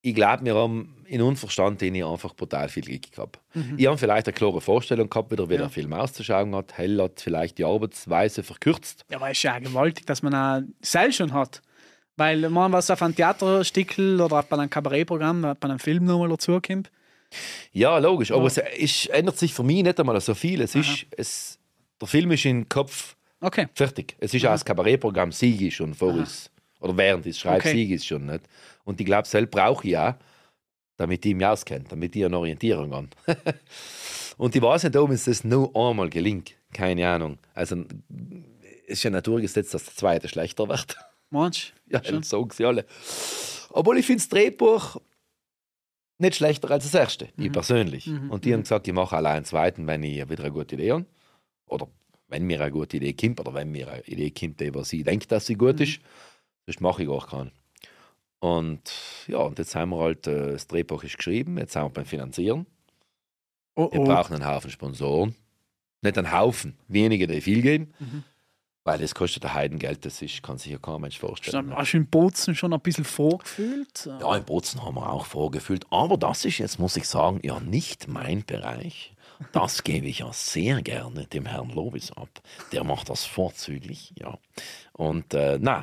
ich glaube, wir haben in Unverstand einfach brutal viel Glück gehabt. Ich habe vielleicht eine klare Vorstellung gehabt, wie der Film auszuschauen hat. Hell hat vielleicht die Arbeitsweise verkürzt. Ja, aber es ist ja gewaltig, dass man auch Seil schon hat. Weil man was auf einem Theaterstickel oder bei einem Kabarettprogramm, bei einem Film nochmal dazukommt. Ja, logisch. Aber es ändert sich für mich nicht einmal so viel. Der Film ist im Kopf fertig. Es ist auch das Kabarettprogramm Sieg ist schon vor uns. Oder während des Schreibs Sieg ist schon nicht. Und ich glaube, selbst brauche ich auch, damit ich mich auskenne, damit ich eine Orientierung kann. Und ich weiß nicht, ob uns das nur einmal gelingt. Keine Ahnung. Also, es ist ja naturgesetz, dass der zweite schlechter wird. Meinst du? Ja, das sagen sie alle. Obwohl ich finde das Drehbuch nicht schlechter als das erste, ich persönlich. Und die haben gesagt, ich mache allein einen zweiten, wenn ich wieder eine gute Idee habe. Oder wenn mir eine gute Idee kommt, oder wenn mir eine Idee kommt, die was ich denke, dass sie gut ist. Sonst mache ich gar keinen. Und ja, und jetzt haben wir halt, das Drehbuch ist geschrieben, jetzt sind wir beim Finanzieren. Wir brauchen einen Haufen Sponsoren. Nicht einen Haufen, wenige, die viel geben. Weil das kostet ein Heidengeld, das kann sich ja kein Mensch vorstellen. Hast du in Bozen schon ein bisschen vorgefühlt? Ja, in Bozen haben wir auch vorgefühlt. Aber das ist jetzt, muss ich sagen, ja nicht mein Bereich. Das gebe ich ja sehr gerne dem Herrn Lobis ab. Der macht das vorzüglich, ja. Und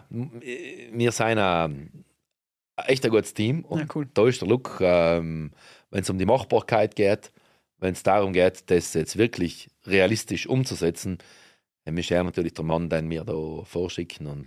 wir sind echt ein gutes Team. Und ja, cool. Da ist der Look, wenn es um die Machbarkeit geht, wenn es darum geht, das jetzt wirklich realistisch umzusetzen, ist er natürlich der Mann, den wir da vorschicken und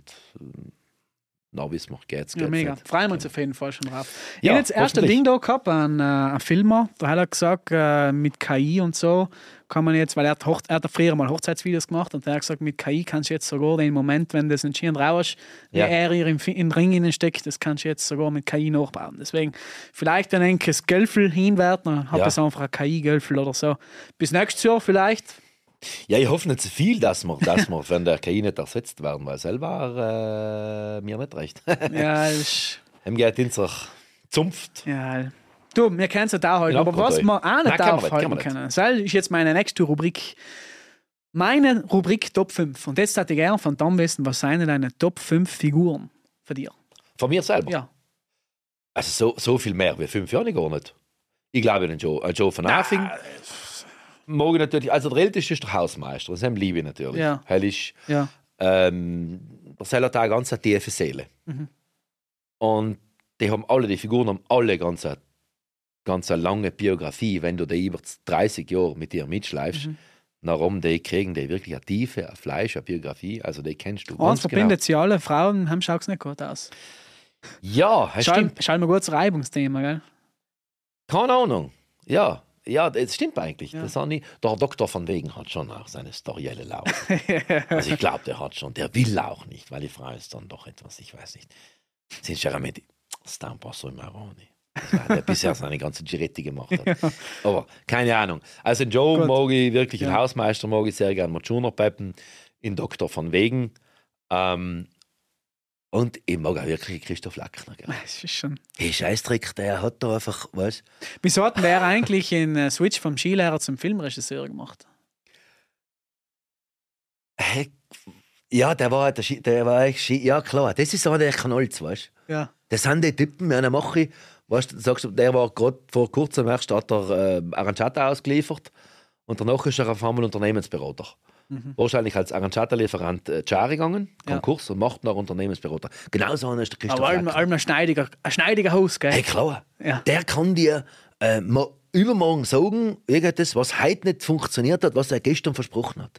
na, wissen wir, geht's ja, mega. Nicht. Freuen wir uns auf jeden Fall schon drauf. Ich Ja, habe jetzt das erste Ding da gehabt, ein Filmer, da hat er gesagt, mit KI und so kann man jetzt, weil er hat früher mal Hochzeitsvideos gemacht und er hat gesagt, mit KI kannst du jetzt sogar den Moment, wenn das entschieden raus, wie er ihr in den Ring steckt, das kannst du jetzt sogar mit KI nachbauen. Deswegen, vielleicht, wenn ein Gölfel hinwert, dann hat das einfach ein KI-Gölfel oder so. Bis nächstes Jahr vielleicht. Ja, ich hoffe nicht zu viel, dass wir von der KI nicht ersetzt werden, weil selber mir nicht recht. Ja, das ihm geht unser Zunft. Ja, du, wir können es nicht aufhalten, aber was wir auch nicht aufhalten können, das ist jetzt meine nächste Rubrik. Meine Rubrik Top 5. Und jetzt hätte ich gerne von Tom wissen, was seien deine Top 5 Figuren für dich? Von mir selber? Ja. Also so viel mehr wie 5 Jahre gar nicht. Ich glaube an Joe von Afing. Mag ich natürlich, also der älteste ist der Hausmeister, das liebe ich natürlich. Ja. Hell ist, der Sell hat eine ganz tiefe Seele. Und die Figuren haben alle ganz eine lange Biografie, wenn du die über 30 Jahre mit dir mitschleifst. Warum die kriegen die wirklich eine tiefe, ein Fleisch, eine Biografie, also die kennst du ganz verbindet sie alle, Frauen haben schaut es nicht gut aus. Ja, stimmt. Schau mal kurz Reibungsthema, gell? Keine Ahnung, ja. Ja, das stimmt eigentlich. Ja. Der Doktor von Wegen hat schon auch seine storyelle Laune. Also ich glaube, der will auch nicht, weil die Frau ist dann doch etwas, ich weiß nicht. Sinceramente, sta un po' sui maroni. Der bisher seine ganze Giretti gemacht hat. Ja. Aber keine Ahnung. Also Joe mag ich wirklich, den Hausmeister mag ich sehr gerne, Matschuna Peppen, den Doktor von Wegen. Und ich mag auch wirklich Christoph Lackner. Das ist schon. Hey, Scheißdreck, der hat da einfach, weißt du. Wieso hat der eigentlich einen Switch vom Skilehrer zum Filmregisseur gemacht? Hey, ja, der war ja klar, das ist so der Knolz, weißt du. Ja. Das sind die Typen, einer mache ich, weißt du, sagst du, der war gerade vor kurzem erst, hat er Aranciata ausgeliefert und danach ist er auf einmal Unternehmensberater. Wahrscheinlich als Aranciata-Lieferant Chari gegangen, Konkurs und macht noch Unternehmensberater. Genau so einer ist der Christoph Lackner. Aber ein schneidiger Haus, gell? Hey, klar. Ja. Der kann dir übermorgen sagen, irgendetwas, was heute nicht funktioniert hat, was er gestern versprochen hat.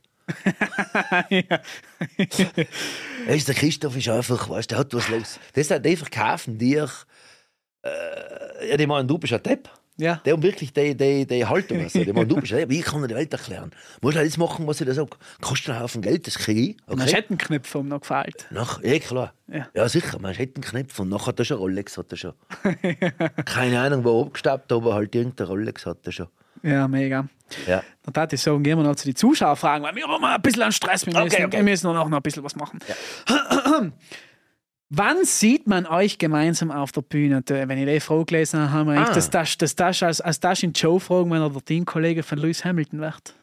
Weißt, der Christoph ist einfach, weißt, der hat was los. Das sind die verkaufen dir, die meinen, du bist ein Depp. Ja. Die haben wirklich die Haltung. Also. Die meinen, du bist ein Depp, ich kann dir die Welt erklären. Du musst halt das machen, was ich dir sage. Kostet einen Haufen Geld, das kriege ich. Okay? Manschettenknöpfe haben noch gefällt. Klar. Ja, sicher, Manschettenknöpfe. Und nachher hat er schon Rolex. Hat er schon. Keine Ahnung, wo er abgestaubt, aber halt irgendein Rolex hat er schon. Ja, mega. Ja. Dann würde ich sagen, gehen wir noch zu den Zuschauerfragen, weil wir haben mal ein bisschen an Stress. Wir müssen noch ein bisschen was machen. Ja. Wann sieht man euch gemeinsam auf der Bühne? Und, wenn ich die Frage gelesen habe, haben wir das als das in Joe fragen, wenn er der Teamkollege von Lewis Hamilton wird.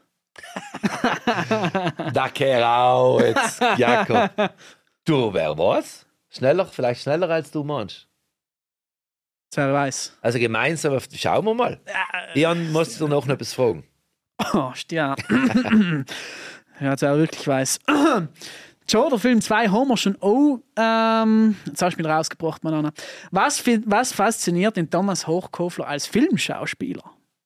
Da Kerl jetzt, Jakob. Du, wer was? Vielleicht schneller als du meinst. Wer weiß. Also gemeinsam, schauen wir mal. Jan, musst du noch etwas fragen? Oh, ja. Ja, wer wirklich weiß. Joker Film 2 haben wir schon auch. Jetzt hast du mich rausgebracht, Manana. Was fasziniert den Thomas Hochkofler als Filmschauspieler?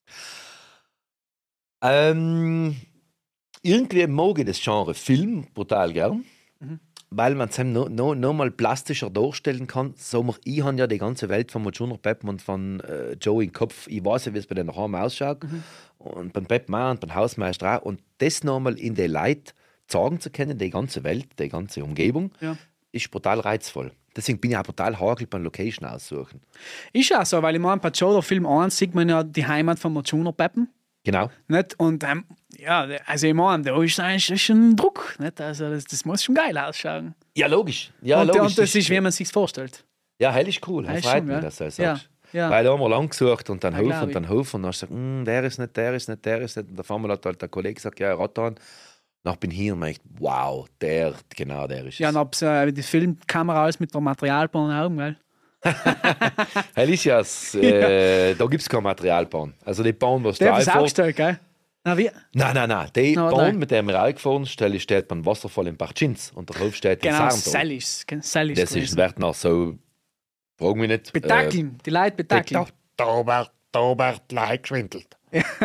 Irgendwie mag ich das Genre Film brutal gern, weil man es noch mal plastischer darstellen kann. Ich habe ja die ganze Welt von Junior Peppen und von Joe im Kopf. Ich weiß ja, wie es bei den daheim ausschaut. Und beim Peppen auch und beim Hausmeister auch. Und das nochmal in den Leuten sagen zu können, die ganze Welt, die ganze Umgebung, ist brutal reizvoll. Deswegen bin ich auch brutal hagel beim Location aussuchen. Ist ja so, weil ich meine, bei Joker Film 1 sieht man ja die Heimat von Junior Peppen. Genau. Nicht? Und ja, also ich meine, da ist eigentlich schon ein Druck. Nicht? Also das muss schon geil ausschauen. Ja, logisch. Ja, und, logisch. Und das ist, wie man es sich vorstellt. Ja, hell ist cool. Das freut mich, dass du das sagst. Ja. Weil da haben wir lang gesucht und dann Ja, Hof und dann Hof und dann hast du gesagt, der ist nicht. Und auf einmal hat halt der Kollege gesagt, ja, Rattan. Dann bin ich hier und ich wow, der ist ja, und ob die Filmkamera alles mit der Materialbahn Augen, gell? Hell ist ja, da gibt es keine Materialbahn. Also die Bahn, was Der da ist aufgestellt, gell? Na, wie? Nein. Die Bahn, mit der wir reingefahren sind, steht beim Wasserfall in Parchins und der Hof steht in Genau, Sarndorf. Das ist wert nach so, frag mich nicht. Betackeln, die Leute betackeln. Da wird leicht geschwindelt.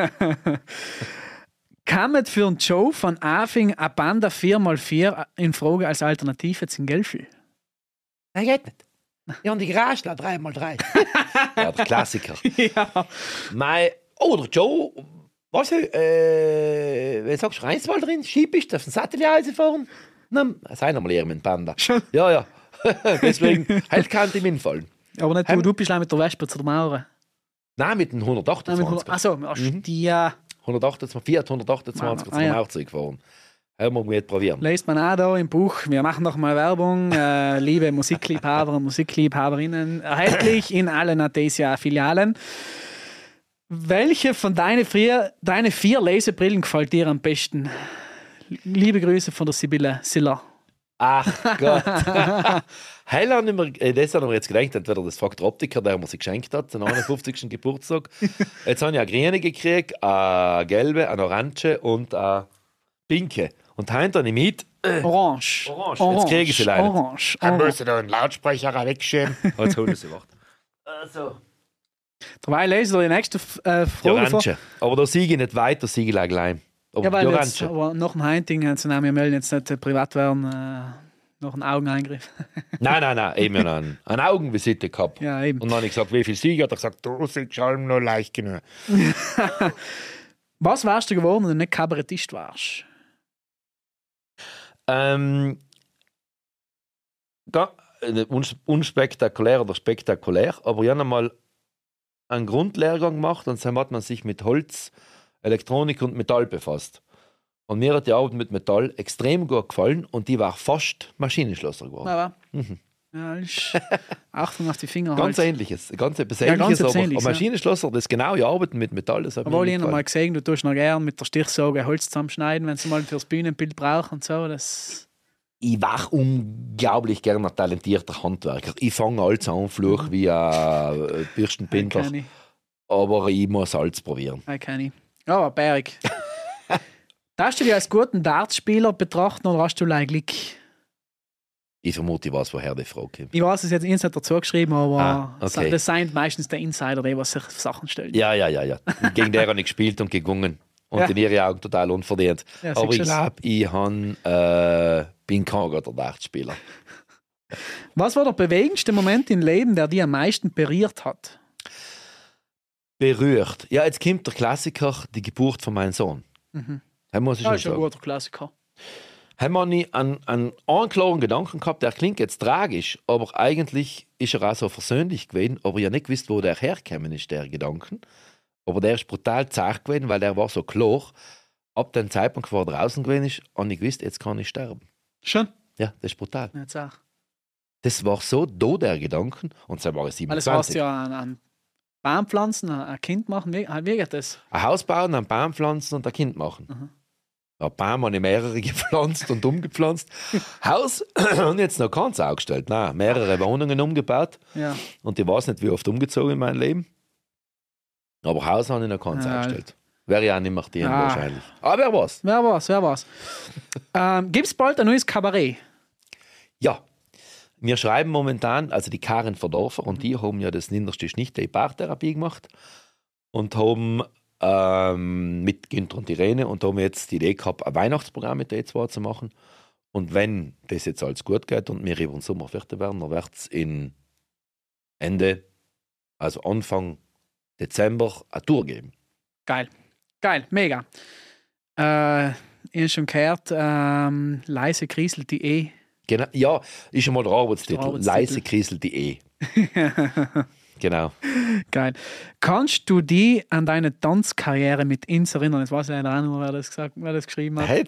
Kam für einen Joe von Afing eine Panda 4x4 in Frage als Alternative zum Gelfi? Nein, geht nicht. Ja, und die Garage 3x3. Ja, der Klassiker. Ja. Der Joe, was, wie sagst du, Reinswald drin? Skipist, auf den Satellite fahren? Nein, sei noch mal eher mit dem Panda. Schon? Ja. Deswegen, halt kann ich ihm infallen. Aber nicht du bist mit der Wespe zu der Mauer. Nein, mit dem 128. Achso, die 128, Fiat 128 zu der Mauer gefahren. Haben wir mal probieren. Lest man auch da im Buch. Wir machen noch mal Werbung. Liebe Musikliebhaber und Musikliebhaberinnen, erhältlich in allen Athesia-Filialen. Welche von deinen 4 Lesebrillen gefällt dir am besten? Liebe Grüße von der Sibylle Siller. Ach Gott. Das haben wir jetzt gedacht, entweder das Faktor Optiker, der mir sie geschenkt hat, zum 51. Geburtstag. Jetzt habe ich eine grüne gekriegt, eine gelbe, eine orange und eine pinke. Und heute habe ich mit Orange. Jetzt kriege ich sie leider. Orange. Dann musst du da einen Lautsprecher wegschieben. Jetzt holen sie, warte. Also. Dabei lese ich die nächste Frage Die orange. Aber da siege ich nicht weiter, siege ich allein. Aber ja, weil die jetzt, aber nach dem Heinting haben sie wir melden jetzt nicht privat werden, nach einem Augeneingriff. Nein, eben eine Augenvisite gehabt. Ja, eben. Und dann habe ich gesagt, wie viel Siege? Hat er gesagt, Du siehst allem noch leicht genug. Was wärst du geworden, wenn du nicht Kabarettist warst? Unspektakulär oder spektakulär, aber ich habe einmal einen Grundlehrgang gemacht und dann hat man sich mit Holz, Elektronik und Metall befasst. Und mir hat die Arbeit mit Metall extrem gut gefallen und die war fast Maschinenschlosser geworden. Aber ja, Achtung auf die Finger. Ganz halt. Ähnliches, ganz etwas Ja, ganz Ähnliches, etwas aber Ähnliches, Maschinenschlosser, das genaue Arbeiten mit Metall, das hat Obwohl mir ich nicht noch mal gefallen. gesehen, du tust noch gern mit der Stichsäge Holz zusammenschneiden, wenn du mal fürs Bühnenbild brauchst und so. Das Ich war unglaublich gerne ein talentierter Handwerker. Ich fange alles an, fluch wie ein Bürstenbinder, kann ich. aber ich muss alles probieren. Kenne ich. Aber Berg. Darfst du dich als guten Dartspieler betrachten oder hast du Glück? Ich vermute, ich weiß, woher die Frage kommt. Ich weiß es jetzt nicht dazu geschrieben, aber okay. das sind meistens der Insider, die was sich Sachen stellen. Ja. Gegen der habe ich gespielt und gewonnen. Und in ihren Augen total unverdient. Ja, aber ich siehst du glaube, bin kein guter Dartspieler. Was war der bewegendste Moment im Leben, der dich am meisten berührt hat? Berührt. Ja, jetzt kommt der Klassiker, die Geburt von meinem Sohn. Das muss ich schon Das ist ein sagen. guter Klassiker. Haben wir einen klaren Gedanken gehabt, der klingt jetzt tragisch, aber eigentlich ist er auch so versöhnlich gewesen, aber ich habe nicht gewusst, wo der hergekommen ist, der Gedanken. Aber der ist brutal zart gewesen, weil der war so klar. Ab dem Zeitpunkt, wo er draußen gewesen ist, habe ich gewusst, jetzt kann ich sterben. Schon? Ja, das ist brutal. Jetzt auch. Das war so da, der Gedanken, und dann war ich Weil das heißt 27. ja an Baumpflanzen, ein Kind machen, wie geht das? Ein Haus bauen, ein Baum pflanzen und ein Kind machen. Ein paar Mal mehrere gepflanzt und umgepflanzt. Haus und jetzt noch keins aufgestellt. Nein, mehrere Wohnungen umgebaut. Ja. Und ich weiß nicht, wie oft umgezogen in meinem Leben. Aber Haus habe ich noch keins aufgestellt. Wäre ja auch nicht mehr die wahrscheinlich. Aber wer weiß. Gibt es bald ein neues Kabarett? Ja. Wir schreiben momentan, also die Karin Verdorfer und die haben ja das Ninderste Schnitt die Paartherapie gemacht und haben mit Günther und Irene und haben jetzt die Idee gehabt, ein Weihnachtsprogramm mit den zwei zu machen. Und wenn das jetzt alles gut geht und wir über den Sommer fertig werden, dann wird es in Anfang Dezember eine Tour geben. Geil, mega. Ich habe schon gehört, leise kriselt.de. Genau, ja, ist schon mal der Arbeitstitel. Leise kriselt.de. Genau. Geil. Kannst du dich an deine Tanzkarriere mit uns erinnern? Jetzt weiß ich leider auch nicht mehr, wer das geschrieben hat.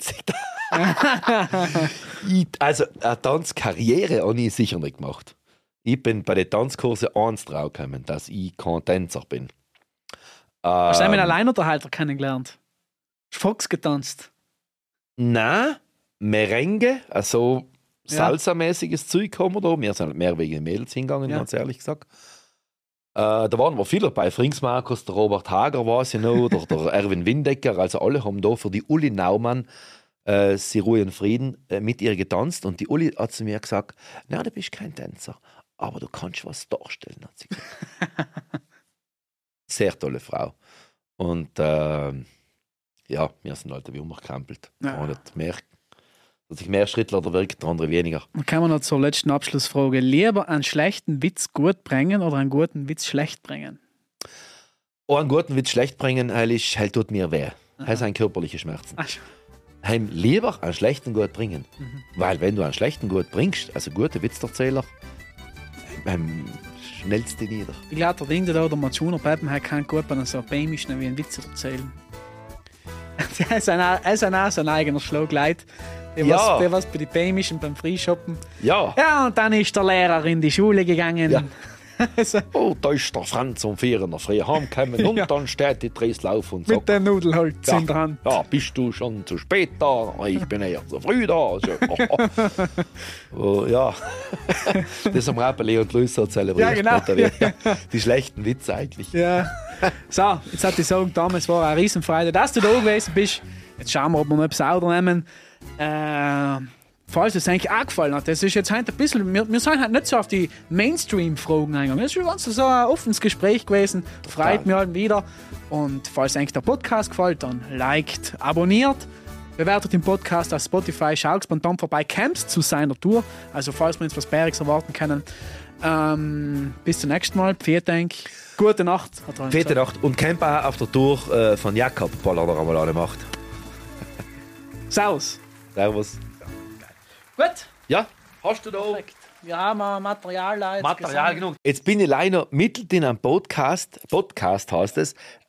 Also, eine Tanzkarriere habe ich sicher nicht gemacht. Ich bin bei den Tanzkursen eins drauf gekommen, dass ich kein Tänzer bin. Hast du einen Alleinunterhalter kennengelernt? Hast du Fox getanzt? Nein, Merengue, also Salsa-mäßiges Zeug haben wir da. Wir sind mehr wegen den Mädels hingegangen, ganz ehrlich gesagt. Da waren wir viele bei Frings Markus, der Robert Hager war es noch, oder der Erwin Windecker. Also alle haben da für die Uli Naumann, sie Ruhe und Frieden, mit ihr getanzt. Und die Uli hat zu mir gesagt, na, du bist kein Tänzer, aber du kannst was darstellen, hat sie gesagt. Sehr tolle Frau. Und wir sind halt wie umgekrempelt. Ja. Dass ich mehr Schrittler der wirkt, der andere weniger. Dann kommen wir noch zur letzten Abschlussfrage. Lieber einen schlechten Witz gut bringen oder einen guten Witz schlecht bringen? Einen guten Witz schlecht bringen, tut mir weh. Das sind körperliche Schmerzen. Lieber einen schlechten gut bringen. Weil wenn du einen schlechten gut bringst, also gute Witzerzähler, schnellst du nieder. Ich glaube, der Ding da, der Matsuner Peppen, hat keinen gut bei so Bämisch wie einen Witz erzählen. Er ist auch so ein eigener Schlagleit. Der was bei den Bämischen beim Freeshoppen. Ja. Ja, und dann ist der Lehrer in die Schule gegangen. Ja. Oh, da ist der Franz um 4 Uhr früh heimgekommen und dann steht die Dreslauf und sagt: Mit dem Nudelholz in der Hand. Ja, bist du schon zu spät da? Ich bin eher zu früh da. Also, ja. Das haben wir auch bei Leon Lüsser zelebriert. Ja, genau. Die schlechten Witze eigentlich. Ja. So, jetzt hat die sagen, damals war eine Riesenfreude, dass du da gewesen bist. Jetzt schauen wir, ob wir noch etwas anderes nehmen. Falls es eigentlich auch gefallen hat, das ist jetzt heute ein bisschen, wir sind halt nicht so auf die Mainstream-Fragen eingegangen. Es ist ganz so ein offenes Gespräch gewesen, freut mich halt wieder. Und falls euch der Podcast gefällt, dann liked, abonniert, bewertet den Podcast auf Spotify, schaut spontan vorbei, Camps zu seiner Tour, also falls wir uns was Bäriges erwarten können. Bis zum nächsten Mal, vielen Dank, gute Nacht. Gute Nacht und Camp auch auf der Tour von Jakob, weil er einmal alle macht. Servus. Servus. Gut. Ja, hast du da? Perfekt. Wir haben Material da jetzt Material genug. Jetzt bin ich leider mitten in einem Podcast heißt es,